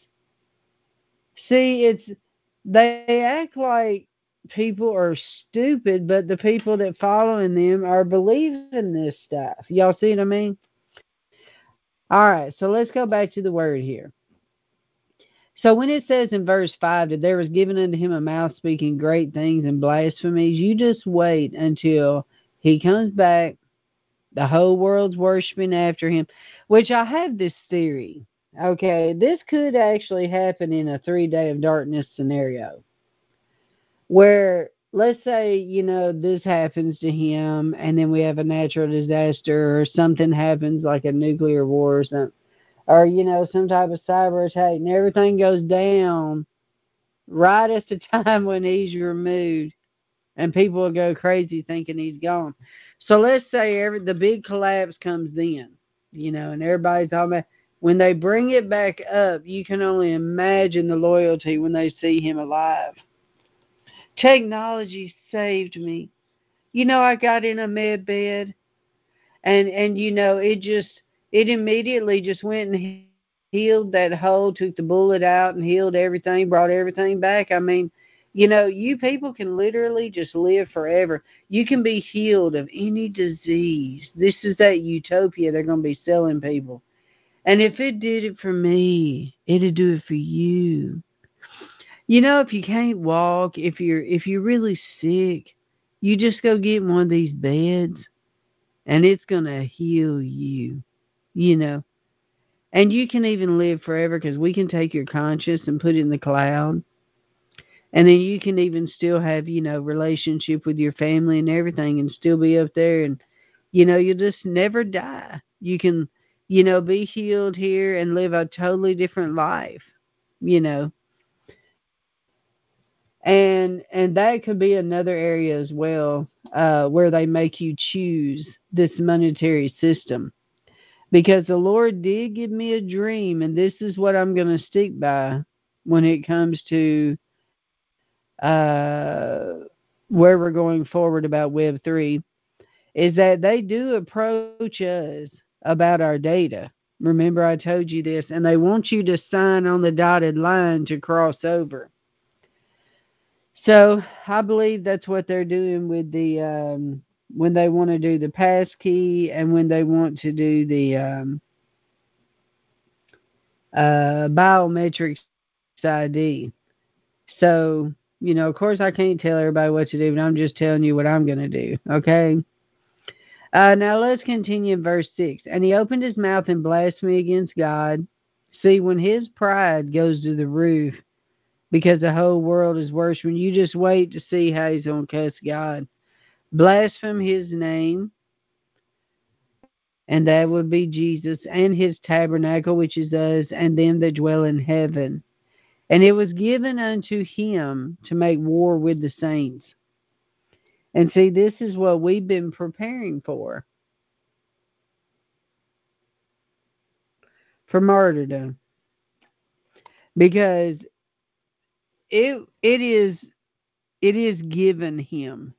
See, they act like people are stupid, but the people that following them are believing this stuff. Y'all see what I mean? All right, so let's go back to the word here. So when it says in verse 5 that there was given unto him a mouth speaking great things and blasphemies, you just wait until he comes back. The whole world's worshiping after him, which I have this theory. Okay, this could actually happen in a 3 day of darkness scenario where, let's say, this happens to him and then we have a natural disaster or something happens like a nuclear war or something, or, some type of cyber attack and everything goes down right at the time when he's removed and people will go crazy thinking he's gone. So let's say the big collapse comes then, and everybody's talking about when they bring it back up, you can only imagine the loyalty when they see him alive. Technology saved me. I got in a med bed and it immediately just went and healed that hole, took the bullet out and healed everything, brought everything back. I mean, you people can literally just live forever. You can be healed of any disease. This is that utopia they're going to be selling people. And if it did it for me, it'll do it for you. If you can't walk, if you're really sick, you just go get one of these beds and it's going to heal you, you know. And you can even live forever because we can take your conscience and put it in the cloud. And then you can even still have, relationship with your family and everything and still be up there and, you'll just never die. You can, be healed here and live a totally different life, you know. And that could be another area as well, where they make you choose this monetary system. Because the Lord did give me a dream, and this is what I'm going to stick by when it comes to uh, where we're going forward about Web3, is that they do approach us about our data. Remember, I told you this, and they want you to sign on the dotted line to cross over. So I believe that's what they're doing with the when they want to do the pass key and when they want to do the biometrics ID. So, of course, I can't tell everybody what to do, but I'm just telling you what I'm going to do, okay? Now let's continue in verse 6. And he opened his mouth in blasphemy against God. See, when his pride goes to the roof because the whole world is worshiping, you just wait to see how he's going to cuss God. Blaspheme his name, and that would be Jesus, and his tabernacle, which is us, and them that dwell in heaven. And it was given unto him to make war with the saints. And see, this is what we've been preparing for martyrdom. Because it is given him,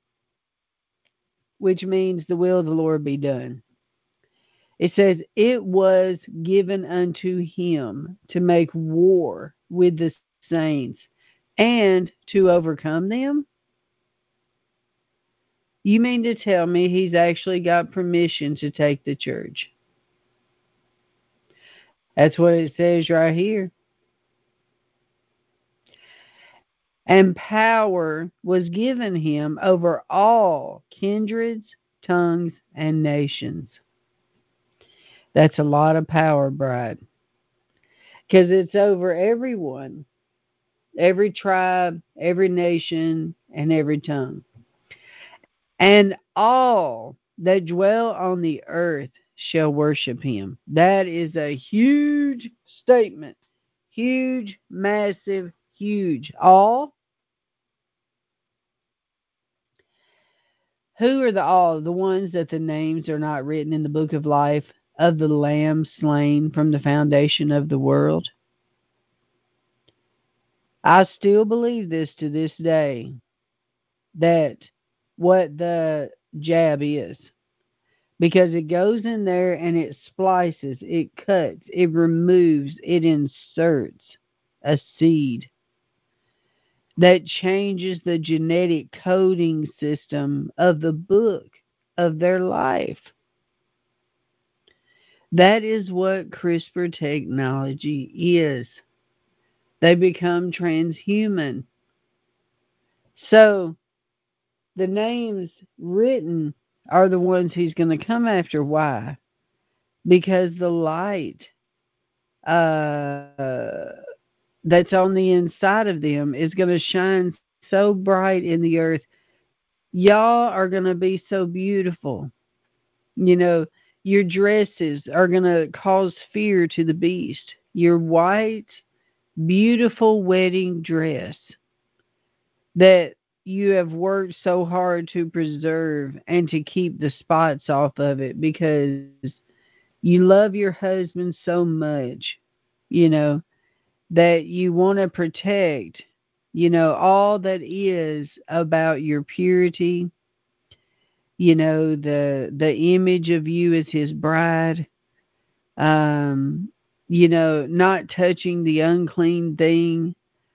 which means the will of the Lord be done. It says it was given unto him to make war with the saints and to overcome them. You mean to tell me he's actually got permission to take the church? That's what it says right here. And power was given him over all kindreds, tongues, and nations. That's a lot of power, Bride. Because it's over everyone, every tribe, every nation, and every tongue. And all that dwell on the earth shall worship him. That is a huge statement. Huge, massive, huge. All? Who are the all? The ones that the names are not written in the book of life of the Lamb slain from the foundation of the world? I still believe this to this day, that what the jab is, because it goes in there and it splices, it cuts, it removes, it inserts a seed that changes the genetic coding system of the book of their life. That is what CRISPR technology is. They become transhuman. So the names written are the ones he's going to come after. Why? Because the light that's on the inside of them is going to shine so bright in the earth. Y'all are going to be so beautiful. You know, your dresses are going to cause fear to the beast. Your white, beautiful wedding dress that you have worked so hard to preserve and to keep the spots off of it because you love your husband so much, you know, that you want to protect, all that is about your purity, the image of you as his bride, um, not touching the unclean thing,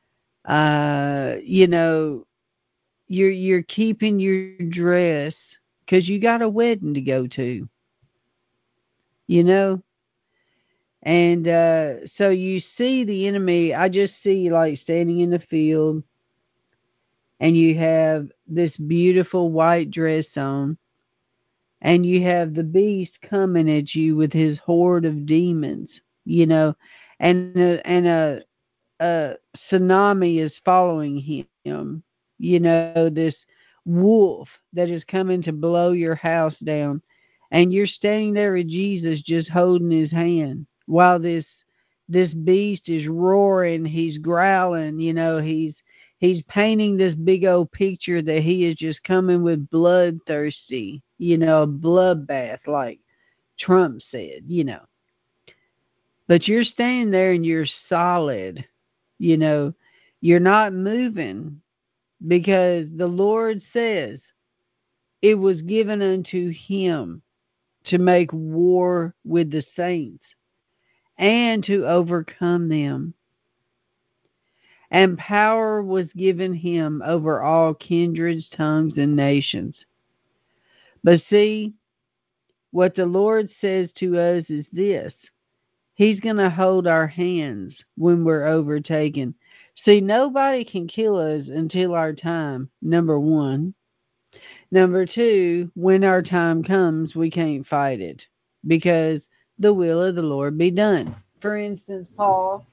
you're keeping your dress because you got a wedding to go to, you know. And so you see the enemy. I just see like standing in the field, and you have this beautiful white dress on, and you have the beast coming at you with his horde of demons, you know, and a tsunami is following him. This wolf that is coming to blow your house down, and you're standing there with Jesus just holding his hand while this beast is roaring, he's growling, he's painting this big old picture that he is just coming with bloodthirsty, a bloodbath like Trump said. But you're standing there and you're solid, you know, you're not moving because the Lord says it was given unto him to make war with the saints and to overcome them. And power was given him over all kindreds, tongues, and nations. But see, what the Lord says to us is this: He's going to hold our hands when we're overtaken. See, nobody can kill us until our time, number one. Number two, when our time comes, we can't fight it because the will of the Lord be done. For instance, Paul,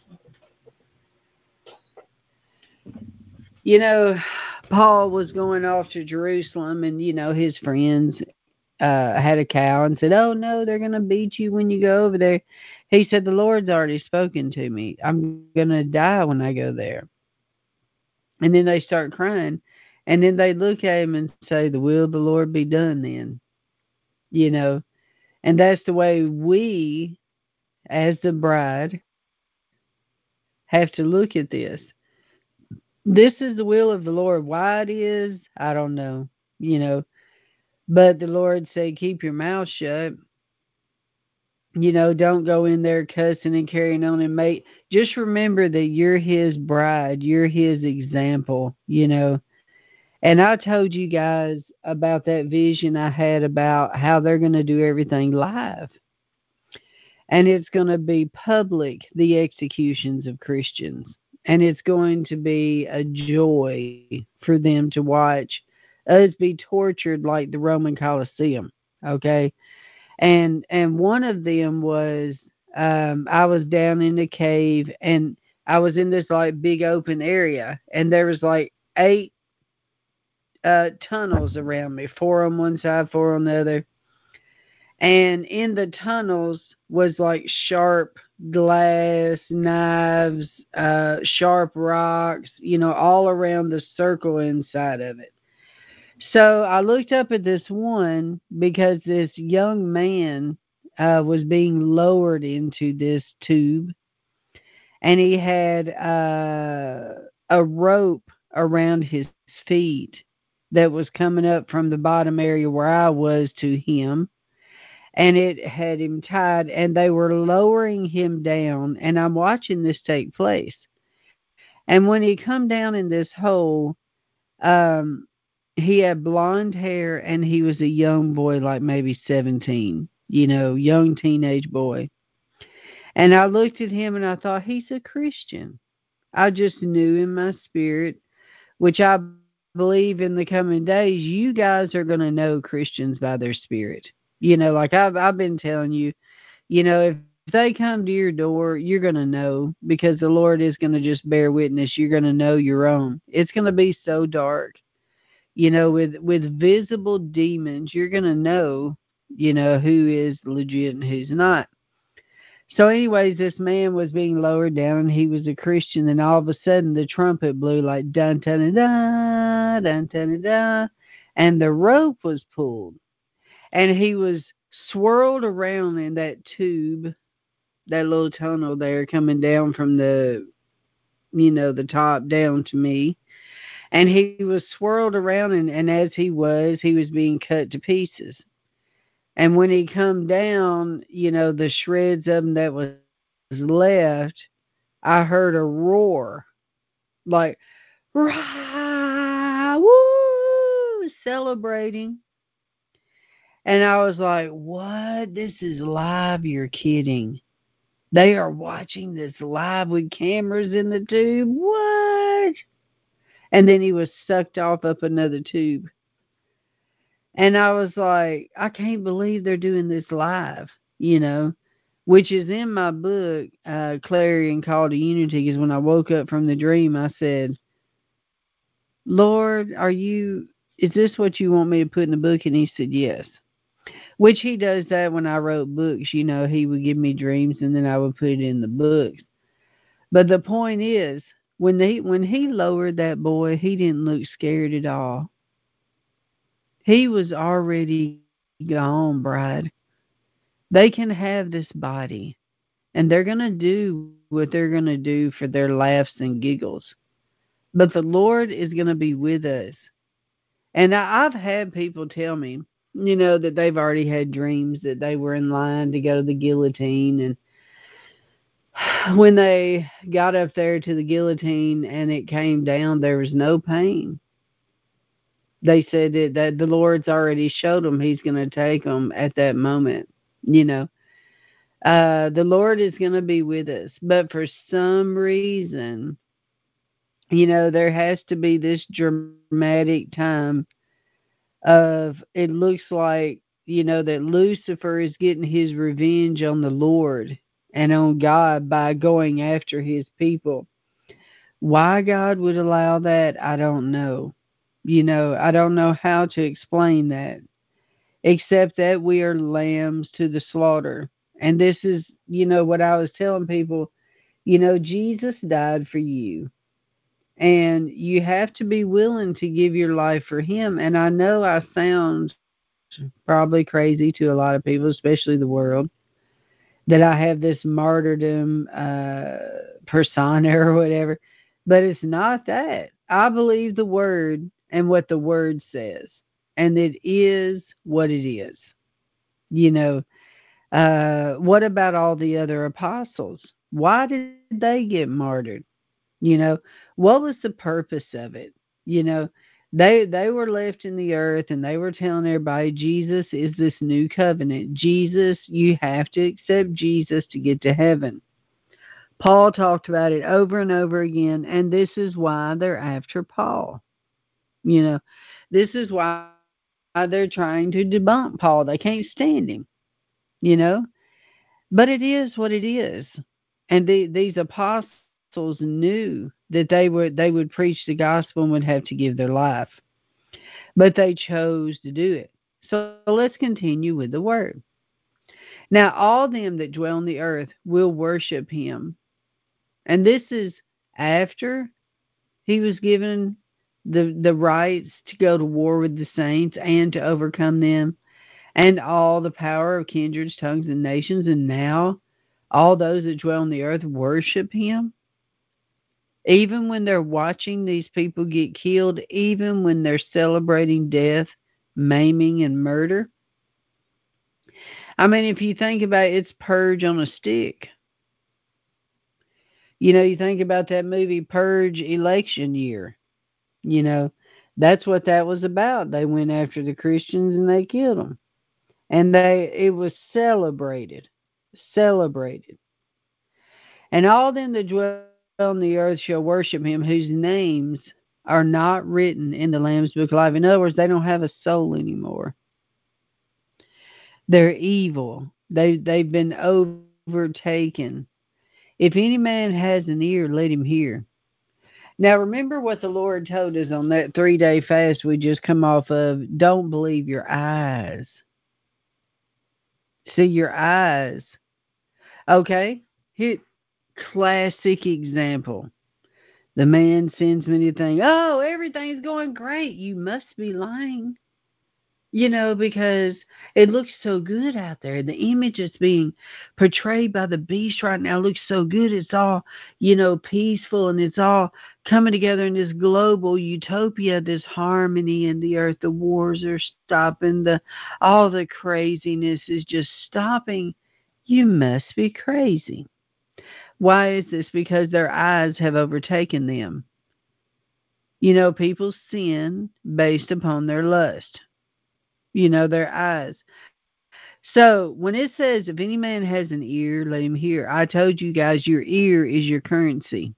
you know, Paul was going off to Jerusalem, and, his friends had a cow and said, "Oh, no, they're going to beat you when you go over there." He said, "The Lord's already spoken to me. I'm going to die when I go there." And then they start crying. And then they look at him and say, "The will of the Lord be done then." You know, and that's the way we, as the bride, have to look at this. This is the will of the Lord. Why it is, I don't know, you know. But the Lord said, keep your mouth shut. Don't go in there cussing and carrying on and make. Just remember that you're his bride. You're his example. And I told you guys about that vision I had about how they're going to do everything live. And it's going to be public, the executions of Christians. And it's going to be a joy for them to watch us be tortured like the Roman Colosseum. Okay. And one of them was, I was down in the cave, and I was in this like big open area, and there was like 8 tunnels around me, 4 on one side, 4 on the other. And in the tunnels was like sharp glass, knives, sharp rocks, all around the circle inside of it. So I looked up at this one because this young man was being lowered into this tube, and he had a rope around his feet that was coming up from the bottom area where I was to him, and it had him tied, and they were lowering him down, and I'm watching this take place. And when he come down in this hole, um, he had blonde hair, and he was a young boy, like maybe 17, young teenage boy. And I looked at him and I thought, he's a Christian. I just knew in my spirit, which I believe in the coming days, you guys are going to know Christians by their spirit. Like I've been telling you, if they come to your door, you're going to know, because the Lord is going to just bear witness. You're going to know your own. It's going to be so dark, with visible demons. You're going to know, who is legit and who's not. So, anyways, this man was being lowered down, and he was a Christian. And all of a sudden, the trumpet blew like dun dun da dun dun da, and the rope was pulled, and he was swirled around in that tube, that little tunnel there, coming down from the top down to me. And he was swirled around, and as he was being cut to pieces. And when he come down, the shreds of him that was left, I heard a roar, like, rah, woo, celebrating. And I was like, what? This is live? You're kidding. They are watching this live with cameras in the tube. What? And then he was sucked off up another tube. And I was like, I can't believe they're doing this live, which is in my book, Clarion Call to Unity, because when I woke up from the dream, I said, Lord, is this what you want me to put in the book? And he said, yes. Which he does that when I wrote books, he would give me dreams and then I would put it in the books. But the point is, when he lowered that boy, he didn't look scared at all. He was already gone, bride. They can have this body, and they're going to do what they're going to do for their laughs and giggles. But the Lord is going to be with us. And I've had people tell me, that they've already had dreams that they were in line to go to the guillotine. And when they got up there to the guillotine and it came down, there was no pain. They said that the Lord's already showed them he's going to take them at that moment. The Lord is going to be with us. But for some reason, there has to be this dramatic time of, it looks like, that Lucifer is getting his revenge on the Lord and on God by going after his people. Why God would allow that, I don't know. I don't know how to explain that, except that we are lambs to the slaughter. And this is, what I was telling people, Jesus died for you. And you have to be willing to give your life for him. And I know I sound probably crazy to a lot of people, especially the world, that I have this martyrdom persona or whatever. But it's not that. I believe the word and what the word says. And it is what it is. You know, what about all the other apostles? Why did they get martyred? You know, what was the purpose of it? You know, they were left in the earth and they were telling everybody Jesus is this new covenant. Jesus, you have to accept Jesus to get to heaven. Paul talked about it over and over again, and this is why they're after Paul. You know, this is why they're trying to debunk Paul. They can't stand him, you know. But it is what it is. And these apostles knew that they would preach the gospel and would have to give their life. But they chose to do it. So let's continue with the word. Now all them that dwell on the earth will worship him. And this is after he was given the rights to go to war with the saints and to overcome them, and all the power of kindreds, tongues, and nations. And now all those that dwell on the earth worship him. Even when they're watching these people get killed, even when they're celebrating death, maiming, and murder. I mean, if you think about it, it's Purge on a stick. You think about that movie Purge election year. You know, that's what that was about. They went after the Christians and they killed them. And it was celebrated. And all them that dwell on the earth shall worship him, whose names are not written in the Lamb's book of life. In other words, they don't have a soul anymore. They're evil. They've been overtaken. If any man has an ear, let him hear. Now remember what the Lord told us on that 3-day fast we just come off of. Don't believe your eyes. See your eyes. Okay? Here, classic example. The man sends me the thing, oh, everything's going great. You must be lying. Because it looks so good out there. The image that's being portrayed by the beast right now looks so good. It's all, peaceful, and it's all coming together in this global utopia, this harmony in the earth. The wars are stopping. All the craziness is just stopping. You must be crazy. Why is this? Because their eyes have overtaken them. People sin based upon their lust. Their eyes. So when it says, if any man has an ear, let him hear. I told you guys, your ear is your currency.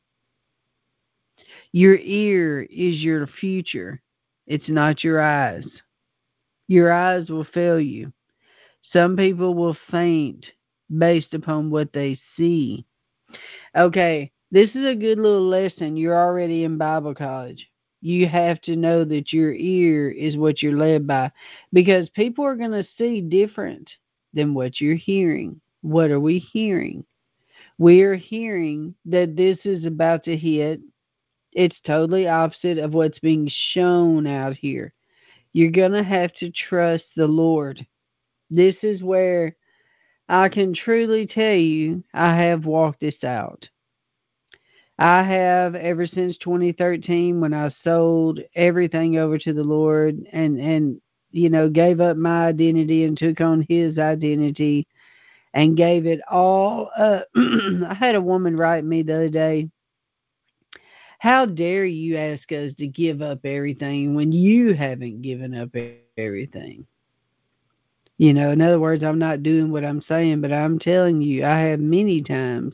Your ear is your future. It's not your eyes. Your eyes will fail you. Some people will faint based upon what they see. Okay, this is a good little lesson. You're already in Bible college. You have to know that your ear is what you're led by, because people are going to see different than what you're hearing. What are we hearing? We're hearing that this is about to hit. It's totally opposite of what's being shown out here. You're going to have to trust the Lord. This is where I can truly tell you I have walked this out. I have ever since 2013, when I sold everything over to the Lord and gave up my identity and took on his identity and gave it all up. I had a woman write me the other day, how dare you ask us to give up everything when you haven't given up everything? In other words, I'm not doing what I'm saying, but I'm telling you, I have many times.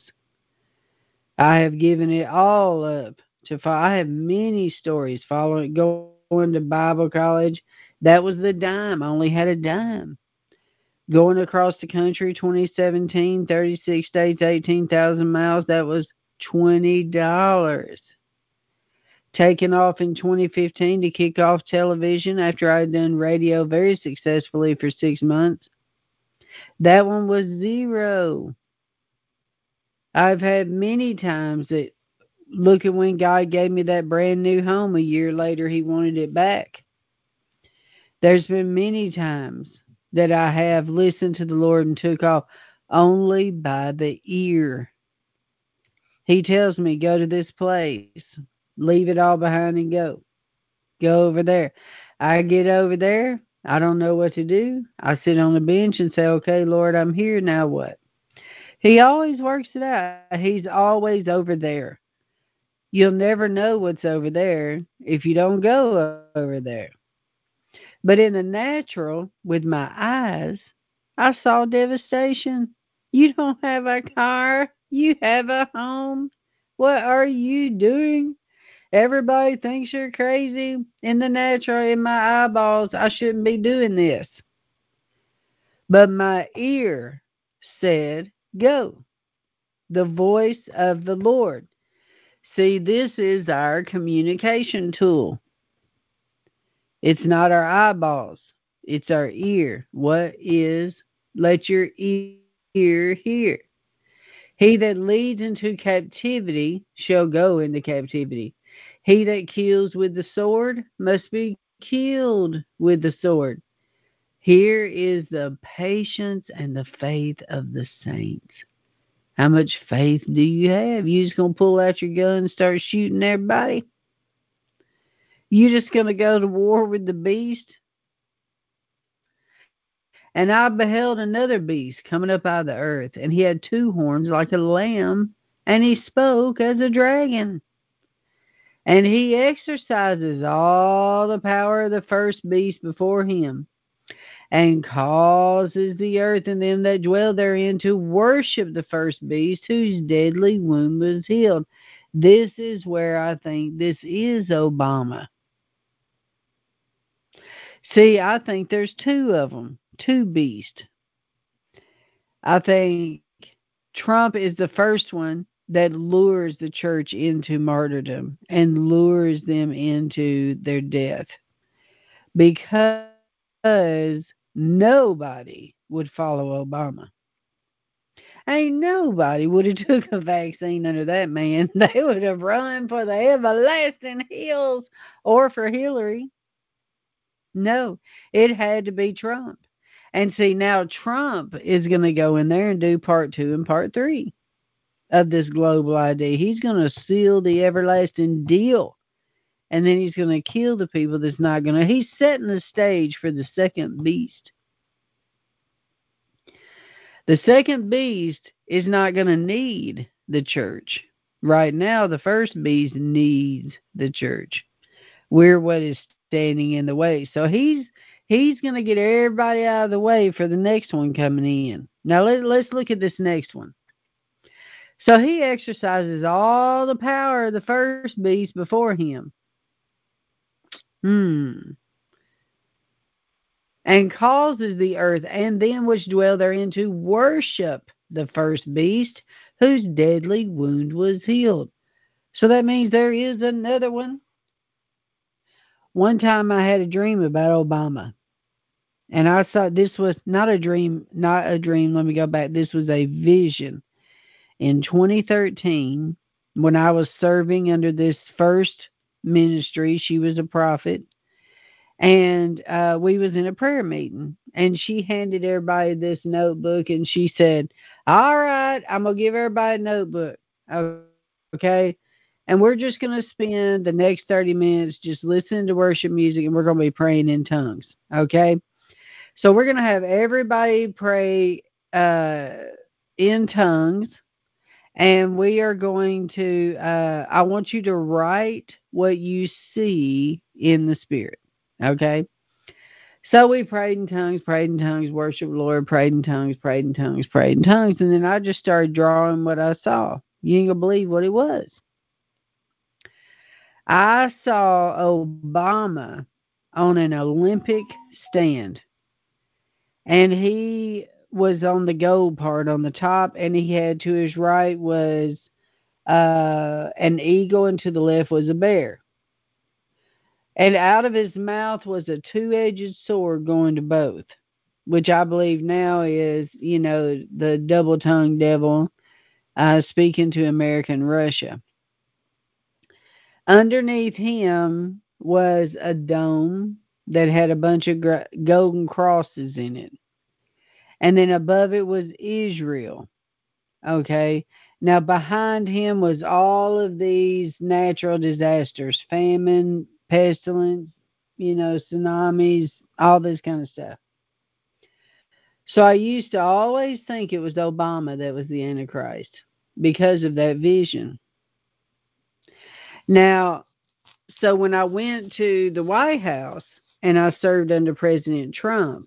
I have given it all up to follow. I have many stories going to Bible college. That was the dime. I only had a dime. Going across the country, 2017, 36 states, 18,000 miles. That was $20. Taking off in 2015 to kick off television after I had done radio very successfully for 6 months. That one was $0. I've had many times that, look at when God gave me that brand new home, a year later he wanted it back. There's been many times that I have listened to the Lord and took off only by the ear. He tells me, go to this place, leave it all behind and go. Go over there. I get over there. I don't know what to do. I sit on the bench and say, okay, Lord, I'm here. Now what? He always works it out. He's always over there. You'll never know what's over there if you don't go over there. But in the natural, with my eyes, I saw devastation. You don't have a car. You have a home. What are you doing? Everybody thinks you're crazy. In the natural, in my eyeballs, I shouldn't be doing this. But my ear said, go. The voice of the Lord. See, this is our communication tool. It's not our eyeballs. It's our ear. What is, let your ear hear. He that leads into captivity shall go into captivity. He that kills with the sword must be killed with the sword. Here is the patience and the faith of the saints. How much faith do you have? You just gonna pull out your gun and start shooting everybody? You just gonna go to war with the beast? And I beheld another beast coming up out of the earth, and he had two horns like a lamb, and he spoke as a dragon. And he exercises all the power of the first beast before him, and causes the earth and them that dwell therein to worship the first beast, whose deadly wound was healed. This is where I think this is Obama. See, I think there's two of them, two beasts. I think Trump is the first one that lures the church into martyrdom and lures them into their death because nobody would follow Obama. Ain't nobody would have took a vaccine under that man. They would have run for the everlasting hills or for Hillary. No, it had to be Trump. And see, now Trump is going to go in there and do part 2 and part 3 of this global ID. He's going to seal the everlasting deal. And then he's going to kill the people that's not going to. He's setting the stage for the second beast. The second beast is not going to need the church. Right now, the first beast needs the church. We're what is standing in the way. So he's going to get everybody out of the way for the next one coming in. Now let's look at this next one. So he exercises all the power of the first beast before him. And causes the earth and them which dwell therein to worship the first beast, whose deadly wound was healed. So that means there is another one. One time I had a dream about Obama. And I saw this was not a dream, let me go back. This was a vision. In 2013, when I was serving under this first ministry, she was a prophet. And we was in a prayer meeting, and she handed everybody this notebook, and she said, all right, I'm going to give everybody a notebook, okay? And we're just going to spend the next 30 minutes just listening to worship music, and we're going to be praying in tongues, okay? So we're going to have everybody pray in tongues, and we are going to, I want you to write what you see in the Spirit. Okay? So we prayed in tongues, worship the Lord, prayed in tongues, and then I just started drawing what I saw. You ain't gonna believe what it was. I saw Obama on an Olympic stand, and he was on the gold part on the top, and he had to his right was an eagle, and to the left was a bear. And out of his mouth was a two-edged sword going to both, which I believe now is, the double-tongued devil speaking to America and Russia. Underneath him was a dome that had a bunch of golden crosses in it. And then above it was Israel. Okay. Now behind him was all of these natural disasters, famine, pestilence, tsunamis, all this kind of stuff. So I used to always think it was Obama that was the Antichrist because of that vision. Now, so when I went to the White House and I served under President Trump,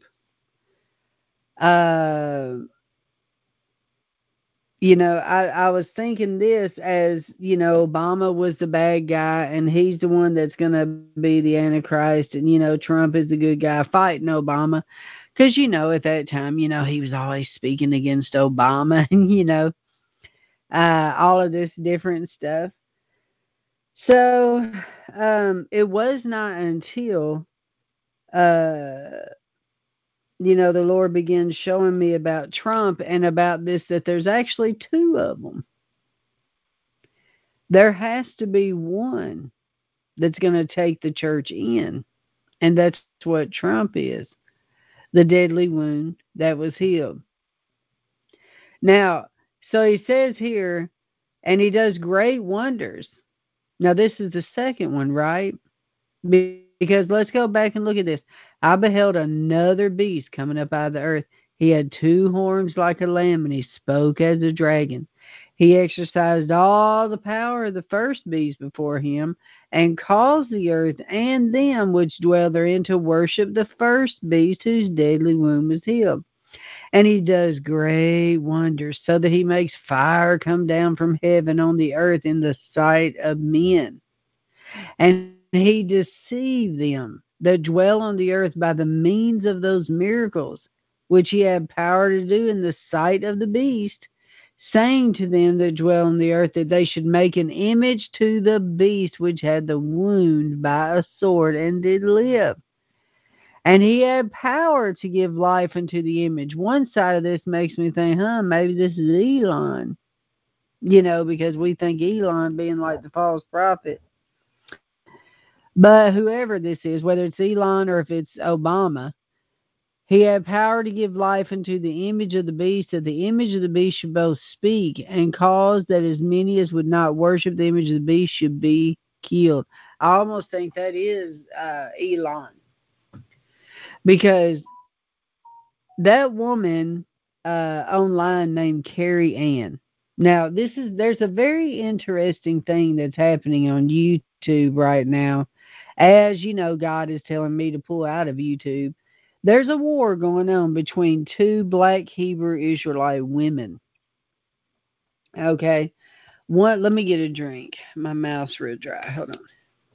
I was thinking this as, Obama was the bad guy and he's the one that's going to be the Antichrist, and, Trump is the good guy fighting Obama. Because, at that time, he was always speaking against Obama and, all of this different stuff. So it was not until, the Lord began showing me about Trump and about this, that there's actually two of them. There has to be one that's going to take the church in, and that's what Trump is, the deadly wound that was healed. Now, So he says here, and he does great wonders. Now, this is the second one, right? Because let's go back and look at this. I beheld another beast coming up out of the earth. He had two horns like a lamb, and he spoke as a dragon. He exercised all the power of the first beast before him, and caused the earth and them which dwell therein to worship the first beast whose deadly wound was healed. And he does great wonders, so that he makes fire come down from heaven on the earth in the sight of men. And he deceived them that dwell on the earth by the means of those miracles which he had power to do in the sight of the beast, saying to them that dwell on the earth that they should make an image to the beast which had the wound by a sword and did live. And he had power to give life unto the image. One side of this makes me think, maybe this is Elon, because we think Elon being like the false prophet. But whoever this is, whether it's Elon or if it's Obama, he had power to give life unto the image of the beast, that the image of the beast should both speak and cause that as many as would not worship the image of the beast should be killed. I almost think that is Elon, because that woman online named Carrie Ann. Now, there's a very interesting thing that's happening on YouTube right now. As you know, God is telling me to pull out of YouTube. There's a war going on between two black Hebrew Israelite women. Okay. One, let me get a drink. My mouth's real dry. Hold on.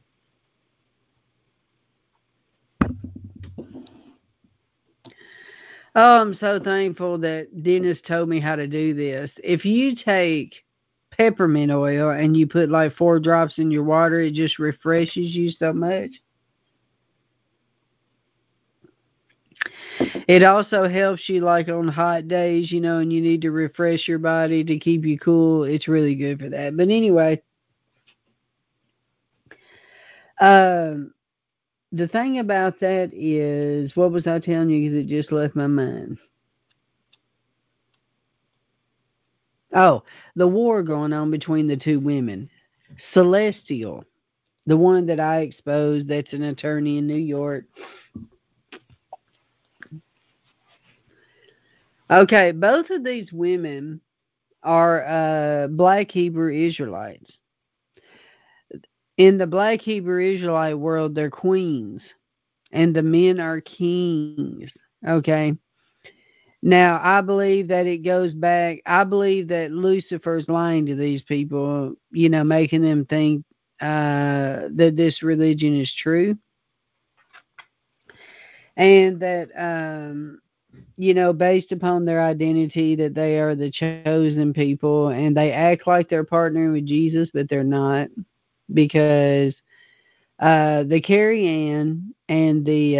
Oh, I'm so thankful that Dennis told me how to do this. If you take peppermint oil and you put like 4 drops in your water, it just refreshes you so much. It also helps you like on hot days, and you need to refresh your body to keep you cool. It's really good for that. But anyway, um, the thing about that is, what was I telling you? Because it just left my mind. Oh, the war going on between the two women. Celestial, the one that I exposed, that's an attorney in New York. Okay, both of these women are black Hebrew Israelites. In the black Hebrew Israelite world, they're queens, and the men are kings. Okay. Now, I believe that it goes back. I believe that Lucifer's lying to these people, making them think that this religion is true, and that based upon their identity, that they are the chosen people, and they act like they're partnering with Jesus, but they're not, because the Carrie Ann and the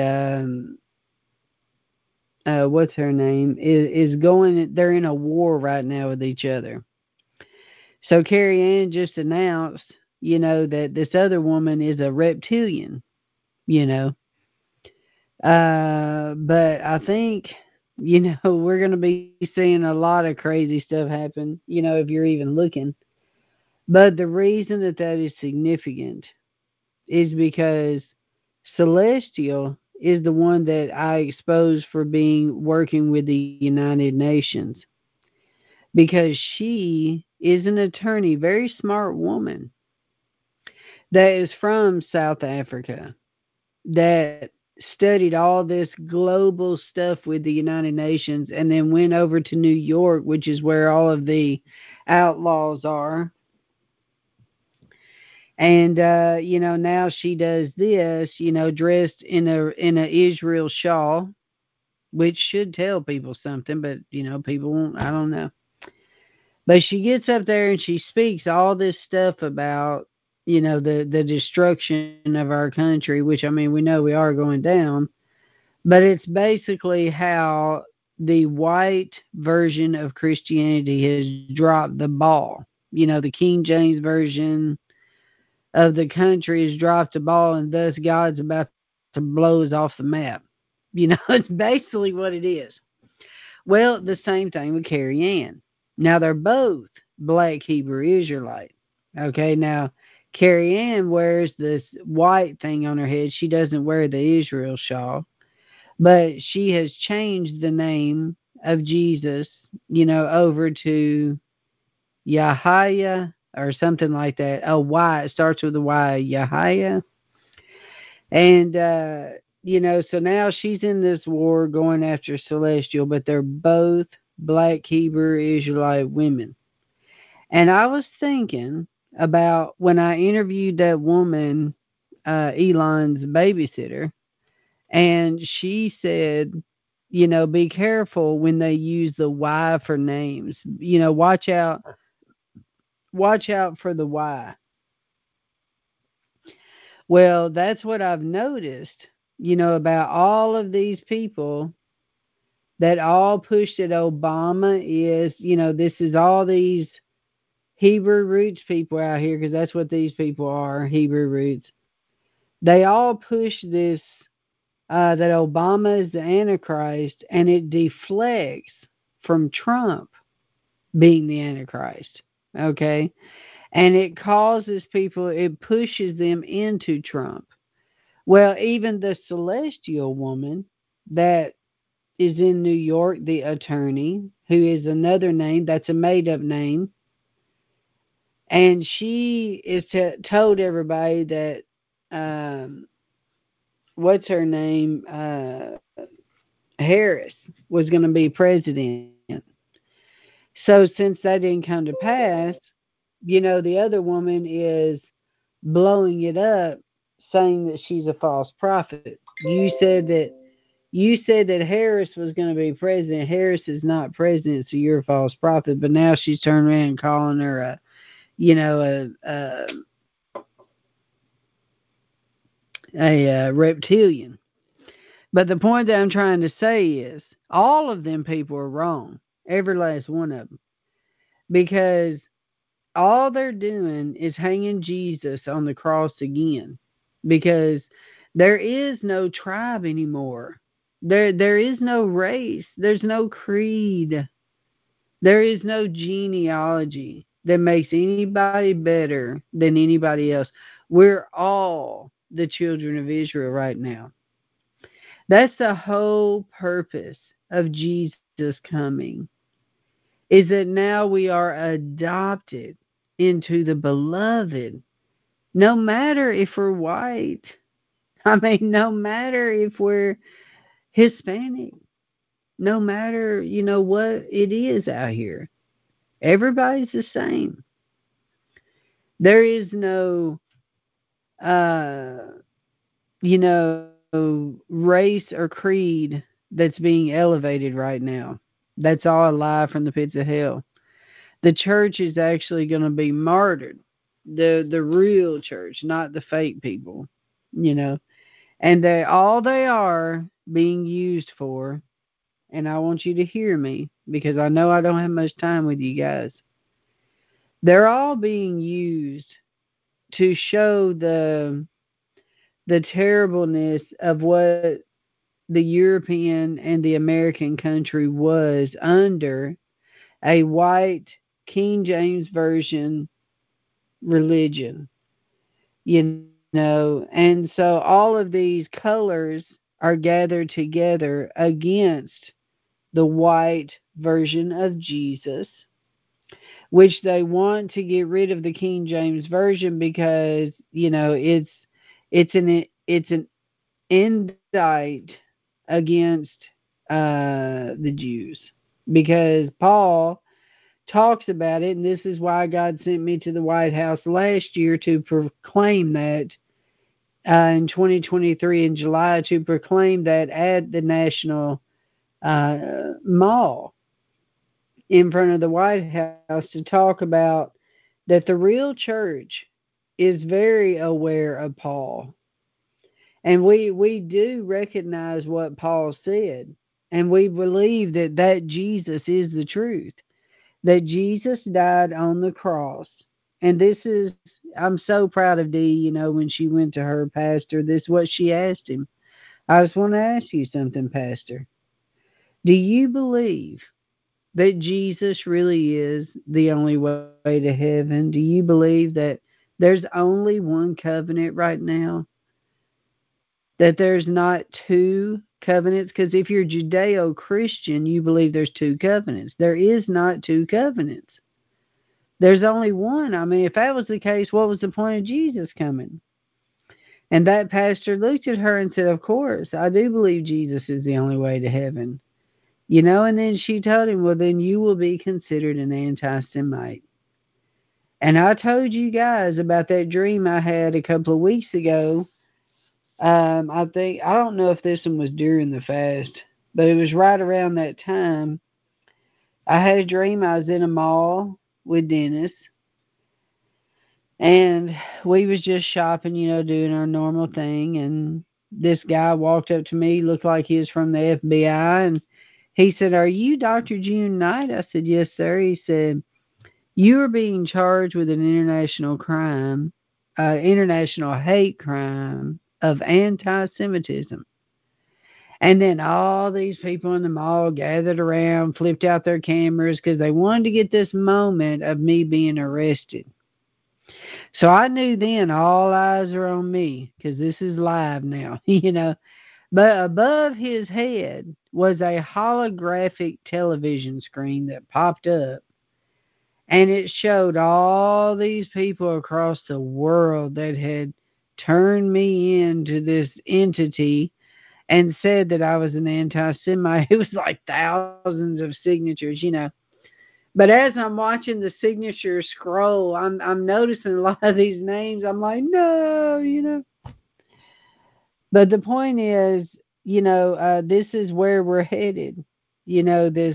what's her name is going. They're in a war right now with each other. So Carrie Ann just announced, that this other woman is a reptilian. You know, but I think we're going to be seeing a lot of crazy stuff happen. If you're even looking. But the reason that that is significant is because Celestial is the one that I exposed for being working with the United Nations, because she is an attorney, very smart woman that is from South Africa, that studied all this global stuff with the United Nations and then went over to New York, which is where all of the outlaws are. And now she does this, dressed in a Israel shawl, which should tell people something, but people won't. I don't know. But she gets up there and she speaks all this stuff about the destruction of our country, which, I mean, we know we are going down, but it's basically how the white version of Christianity has dropped the ball. The King James version of the country has dropped the ball, and thus God's about to blow us off the map. It's basically what it is. Well, the same thing with Carrie Ann. Now they're both black Hebrew Israelite. Okay, now Carrie Ann wears this white thing on her head. She doesn't wear the Israel shawl, but she has changed the name of Jesus, over to Yahya or something like that. Oh, Y. It starts with a Y, Yahya. And, so now she's in this war going after Celestial, but they're both black Hebrew Israelite women. And I was thinking about when I interviewed that woman, Elon's babysitter, and she said, be careful when they use the Y for names. Watch out for the Y. Well, that's what I've noticed, about all of these people that all push that Obama is, this is all these Hebrew roots people out here, because that's what these people are, Hebrew roots. They all push this, that Obama is the Antichrist, and it deflects from Trump being the Antichrist. Okay? And it causes people, it pushes them into Trump. Well, even the celestial woman that is in New York, the attorney, who is another name, that's a made up name. And she is told everybody that, what's her name? Harris was going to be president. So since that didn't come to pass, the other woman is blowing it up, saying that she's a false prophet. You said that Harris was going to be president. Harris is not president, so you're a false prophet. But now she's turned around and calling her a reptilian. But the point that I'm trying to say is all of them people are wrong, every last one of them, because all they're doing is hanging Jesus on the cross again, because there is no tribe anymore. There is no race. There's no creed. There is no genealogy that makes anybody better than anybody else. We're all the children of Israel right now. That's the whole purpose of Jesus coming, is that now we are adopted into the beloved, no matter if we're white. I mean, no matter if we're Hispanic, no matter, what it is out here. Everybody's the same. There is no, uh, race or creed that's being elevated right now. That's all a lie from the pits of hell. The church is actually going to be martyred. The real church, not the fake people, you know. And they are being used for, and I want you to hear me because I know I don't have much time with you guys. They're all being used to show the terribleness of what the European and the American country was under a white King James Version religion, and so all of these colors are gathered together against the white version of Jesus, which they want to get rid of the King James Version because it's an indict against the Jews, because Paul talks about it, and this is why God sent me to the White House last year to proclaim that, in 2023 in July, to proclaim that at the National Mall in front of the White House, to talk about that the real church is very aware of Paul. And we do recognize what Paul said, and we believe that Jesus is the truth, that Jesus died on the cross. And this is, I'm so proud of Dee, when she went to her pastor, this is what she asked him. I just want to ask you something, Pastor. Do you believe that Jesus really is the only way to heaven? Do you believe that there's only one covenant right now? That there's not two covenants? Because if you're Judeo Christian, you believe there's two covenants. There is not two covenants. There's only one. I mean, if that was the case, what was the point of Jesus coming? And that pastor looked at her and said, "Of course, I do believe Jesus is the only way to heaven." And then she told him, "Well, then you will be considered an anti Semite." And I told you guys about that dream I had a couple of weeks ago. I don't know if this one was during the fast, but it was right around that time. I had a dream I was in a mall with Dennis, and we was just shopping, doing our normal thing. And this guy walked up to me, looked like he was from the FBI, and he said, "Are you Dr. June Knight?" I said, "Yes, sir." He said, "You are being charged with an international hate crime of anti-Semitism." And then all these people in the mall gathered around, flipped out their cameras because they wanted to get this moment of me being arrested. So I knew then all eyes are on me because this is live now. But above his head was a holographic television screen that popped up, and it showed all these people across the world that had turned me into this entity and said that I was an anti-Semite. It was like thousands of signatures. But as I'm watching the signature scroll, I'm noticing a lot of these names. I'm like, no. But the point is, this is where we're headed. This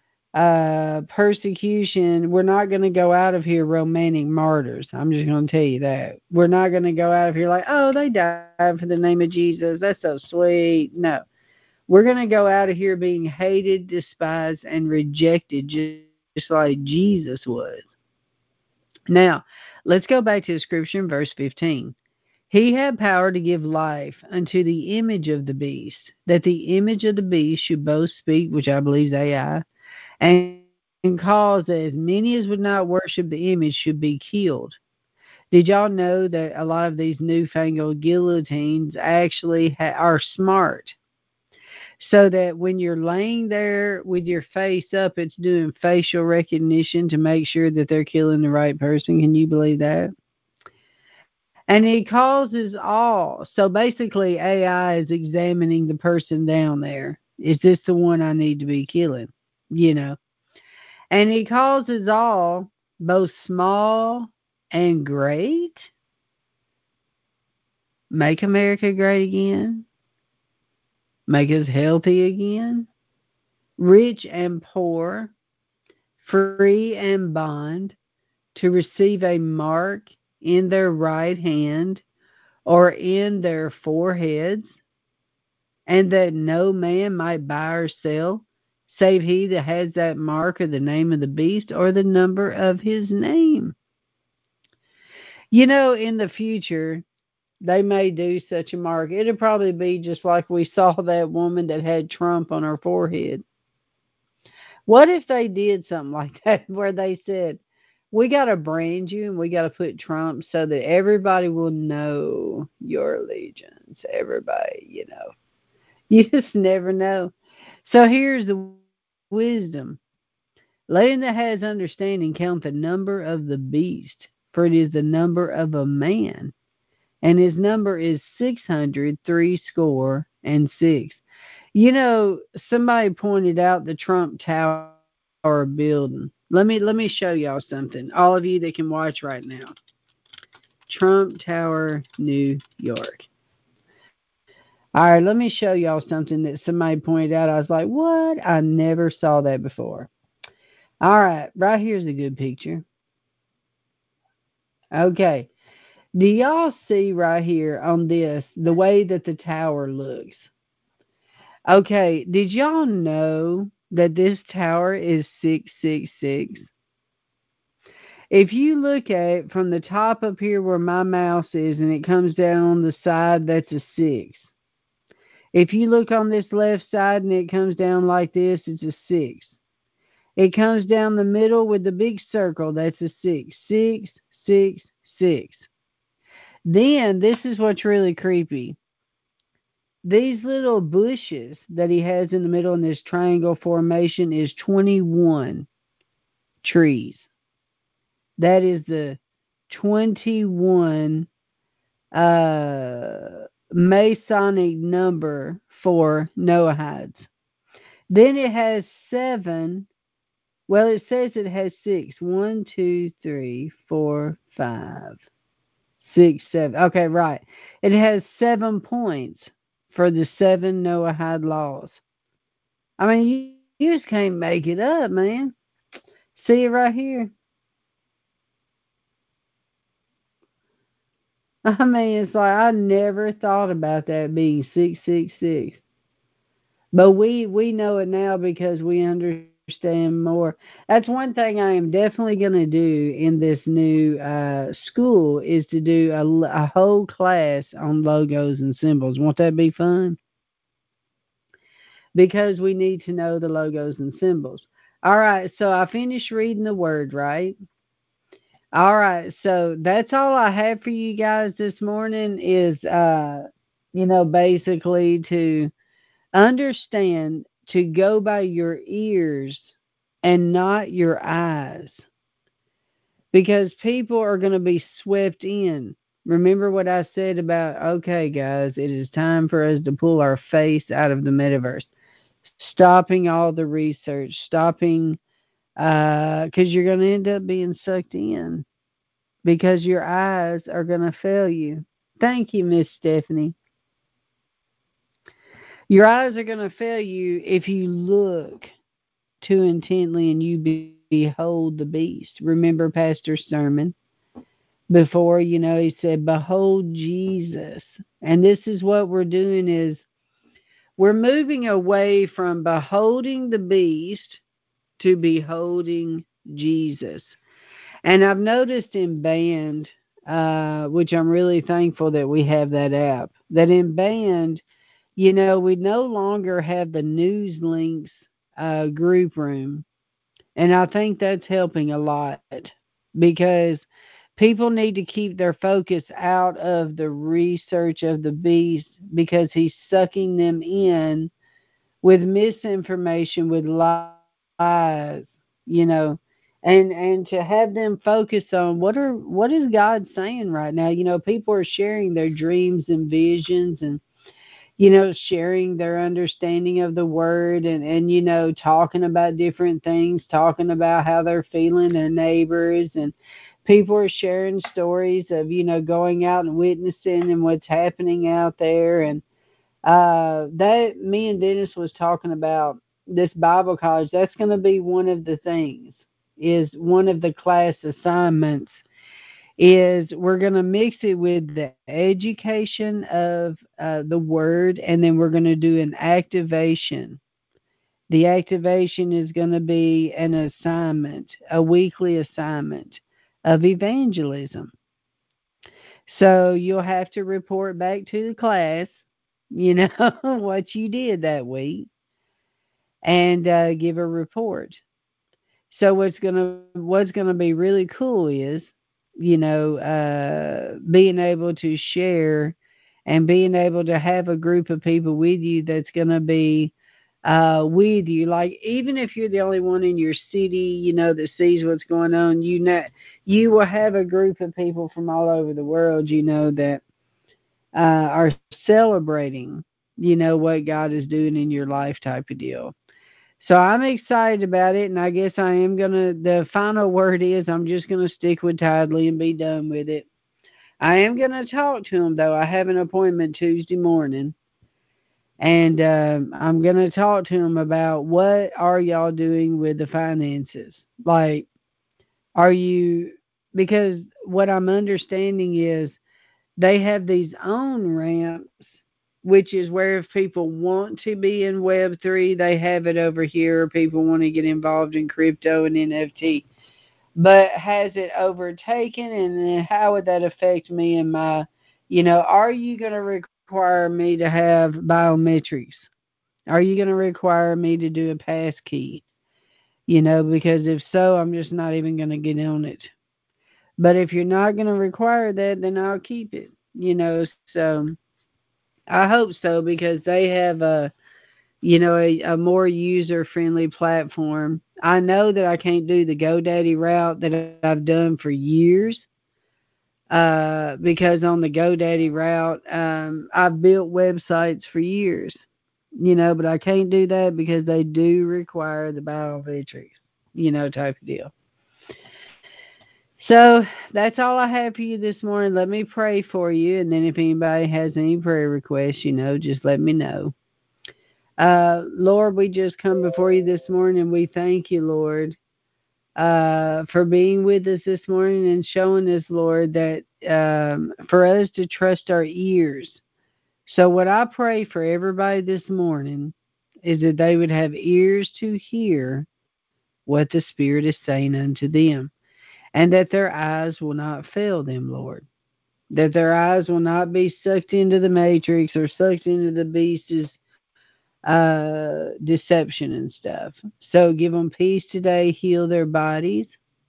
persecution. We're not going to go out of here romantic martyrs. I'm just going to tell you that. We're not going to go out of here like, oh, they died for the name of Jesus. That's so sweet. No. We're going to go out of here being hated, despised, and rejected just like Jesus was. Now, let's go back to the scripture in verse 15. He had power to give life unto the image of the beast, that the image of the beast should both speak, which I believe is AI, and cause that as many as would not worship the image should be killed. Did y'all know that a lot of these newfangled guillotines actually are smart? So that when you're laying there with your face up, it's doing facial recognition to make sure that they're killing the right person. Can you believe that? And he causes all. So basically, AI is examining the person down there. Is this the one I need to be killing? You know. And he causes all, both small and great. Make America great again. Make us healthy again. Rich and poor. Free and bond. To receive a mark in their right hand or in their foreheads, and that no man might buy or sell, save he that has that mark or the name of the beast or the number of his name. In the future, they may do such a mark. It'll probably be just like we saw that woman that had Trump on her forehead. What if they did something like that where they said, we got to brand you and we got to put Trump so that everybody will know your allegiance. Everybody. You just never know. So here's the wisdom. Let him that has understanding count the number of the beast, for it is the number of a man, and his number is 636. Somebody pointed out the Trump Tower building. Let me show y'all something. All of you that can watch right now. Trump Tower, New York. All right, let me show y'all something that somebody pointed out. I was like, what? I never saw that before. All right here's a good picture. Okay. Do y'all see right here on this the way that the tower looks? Okay, did y'all know that this tower is 666? If you look at it from the top up here where my mouse is and it comes down on the side, that's a 6. If you look on this left side and it comes down like this, it's a 6. It comes down the middle with the big circle. That's a 6. 6, 6, 6. Then, this is what's really creepy. These little bushes that he has in the middle in this triangle formation is 21 trees. That is the 21 Masonic number for Noahides. Then it has 7. Well, it says it has 6. 1, 2, 3, 4, 5, 6, 7. Okay, right. It has 7 points for the 7 Noahide laws. I mean, you just can't make it up, man. See it right here. I mean, it's like I never thought about that being 666. But we know it now because we understand more. That's one thing I am definitely going to do in this new school is to do a whole class on logos and symbols. Won't that be fun? Because we need to know the logos and symbols. All right, so I finished reading the word, right? All right, so that's all I have for you guys this morning is basically to understand to go by your ears and not your eyes because people are going to be swept in. Remember what I said about, okay, guys, it is time for us to pull our face out of the metaverse, stopping all the research, stopping, because you're going to end up being sucked in because your eyes are going to fail you. Thank you, Miss Stephanie. Your eyes are going to fail you if you look too intently and you behold the beast. Remember Pastor's sermon before, he said, behold Jesus. And this is what we're doing is we're moving away from beholding the beast to beholding Jesus. And I've noticed in band, which I'm really thankful that we have that app, that in band, we no longer have the news links group room. And I think that's helping a lot because people need to keep their focus out of the research of the beast because he's sucking them in with misinformation, with lies, you know, and to have them focus on what is God saying right now. People are sharing their dreams and visions and sharing their understanding of the word and talking about different things, talking about how they're feeling, their neighbors, and people are sharing stories of, going out and witnessing and what's happening out there. And that me and Dennis was talking about this Bible college. That's going to be one of the things, is one of the class assignments is we're going to mix it with the education of the word, and then we're going to do an activation. The activation is going to be an assignment, a weekly assignment of evangelism. So you'll have to report back to the class, what you did that week, and give a report. So what's gonna be really cool is, being able to share and being able to have a group of people with you that's gonna be with you. Like even if you're the only one in your city, that sees what's going on, you will have a group of people from all over the world, that are celebrating, what God is doing in your life type of deal. So I'm excited about it, and I guess I am the final word is I'm just gonna stick with Tidely and be done with it. I am gonna talk to him though. I have an appointment Tuesday morning, and I'm gonna talk to him about what are y'all doing with the finances. Like, are you? Because what I'm understanding is they have these own ramps, which is where if people want to be in Web3, they have it over here. People want to get involved in crypto and NFT. But has it overtaken, and then how would that affect me and my, are you going to require me to have biometrics? Are you going to require me to do a pass key? because if so, I'm just not even going to get on it. But if you're not going to require that, then I'll keep it. So I hope so because they have a more user friendly platform. I know that I can't do the GoDaddy route that I've done for years. Because on the GoDaddy route, I've built websites for years, but I can't do that because they do require the biometrics, type of deal. So that's all I have for you this morning. Let me pray for you, and then if anybody has any prayer requests, just let me know. Lord, we just come before you this morning, and we thank you, Lord, for being with us this morning and showing us, Lord, that for us to trust our ears. So, what I pray for everybody this morning is that they would have ears to hear what the Spirit is saying unto them, and that their eyes will not fail them, Lord. That their eyes will not be sucked into the matrix or sucked into the beast's deception and stuff. So, give them peace today, heal their bodies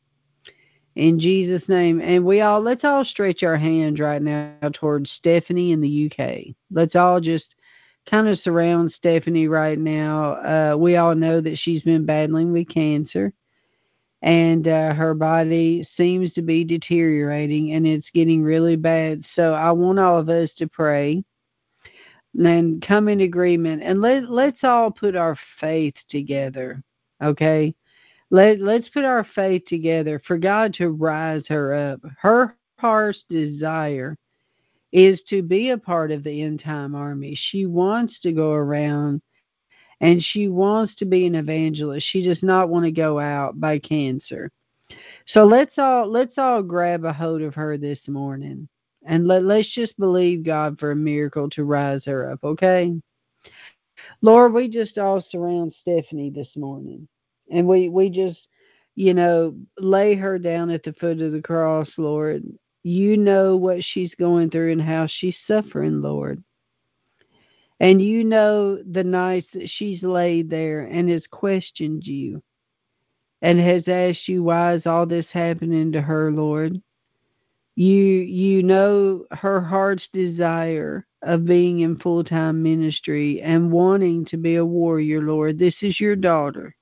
in Jesus' name. And let's all stretch our hands right now towards Stephanie in the UK. Let's all just kind of surround Stephanie right now. We all know that she's been battling with cancer, and her body seems to be deteriorating, and it's getting really bad. So I want all of us to pray and come in agreement, and let's all put our faith together, okay? Let's put our faith together for God to rise her up. Her heart's desire is to be a part of the end time army. She wants to go around and she wants to be an evangelist. She does not want to go out by cancer. So let's all grab a hold of her this morning. And let's just believe God for a miracle to rise her up, okay? Lord, we just all surround Stephanie this morning. And we just, lay her down at the foot of the cross, Lord. You know what she's going through and how she's suffering, Lord. And you know the nights that she's laid there and has questioned you and has asked you why is all this happening to her, Lord. You know her heart's desire of being in full-time ministry and wanting to be a warrior, Lord. This is your daughter.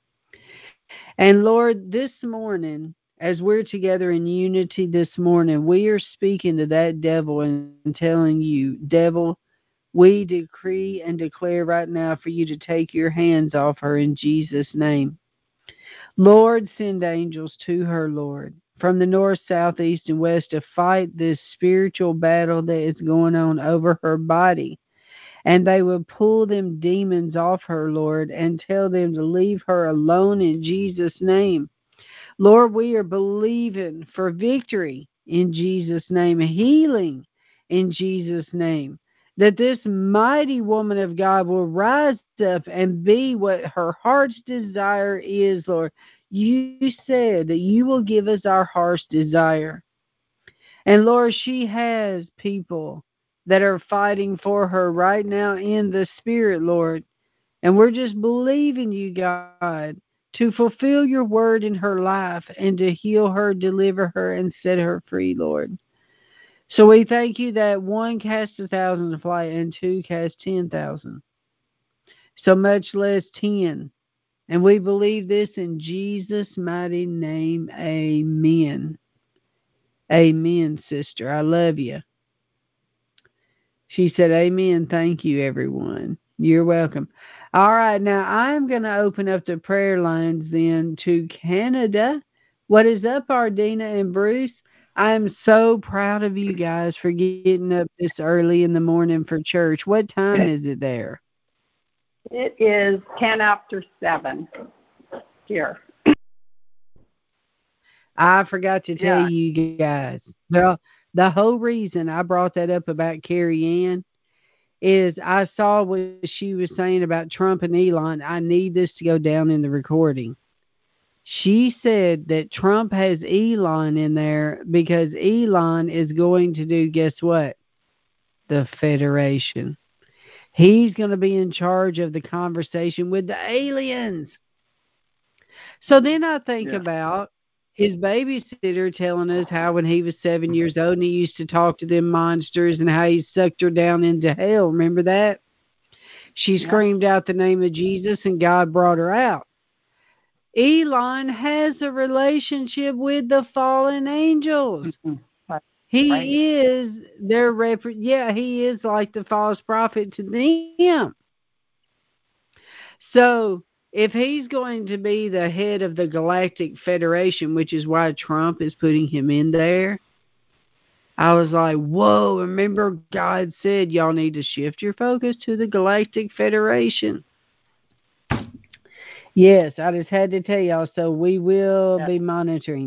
And Lord, this morning, as we're together in unity this morning, we are speaking to that devil and telling you, devil, we decree and declare right now for you to take your hands off her in Jesus' name. Lord, send angels to her, Lord, from the north, south, east, and west to fight this spiritual battle that is going on over her body. And they will pull them demons off her, Lord, and tell them to leave her alone in Jesus' name. Lord, we are believing for victory in Jesus' name, healing in Jesus' name. That this mighty woman of God will rise up and be what her heart's desire is, Lord. You said that you will give us our heart's desire. And Lord, she has people that are fighting for her right now in the spirit, Lord. And we're just believing you, God, to fulfill your word in her life and to heal her, deliver her, and set her free, Lord. So we thank you that one cast 1,000 to flight and two cast 10,000. So much less 10. And we believe this in Jesus' mighty name. Amen. Amen, sister. I love you. She said, amen. Thank you, everyone. You're welcome. All right, now I'm going to open up the prayer lines then to Canada. What is up, Ardina and Bruce? I'm so proud of you guys for getting up this early in the morning for church. What time is it there? It is 10 after 7 here. I forgot to tell you guys. Well, the whole reason I brought that up about Carrie Ann is I saw what she was saying about Trump and Elon. I need this to go down in the recording. She said that Trump has Elon in there because Elon is going to do, guess what? The Federation. He's going to be in charge of the conversation with the aliens. So then I think about his babysitter telling us how when he was 7 years old and he used to talk to them monsters and how he sucked her down into hell. Remember that? She screamed out the name of Jesus and God brought her out. Elon has a relationship with the fallen angels. He is their he is like the false prophet to them. So if he's going to be the head of the Galactic Federation, which is why Trump is putting him in there, I was like, whoa, remember God said y'all need to shift your focus to the Galactic Federation. Yes, I just had to tell y'all, so we will be monitoring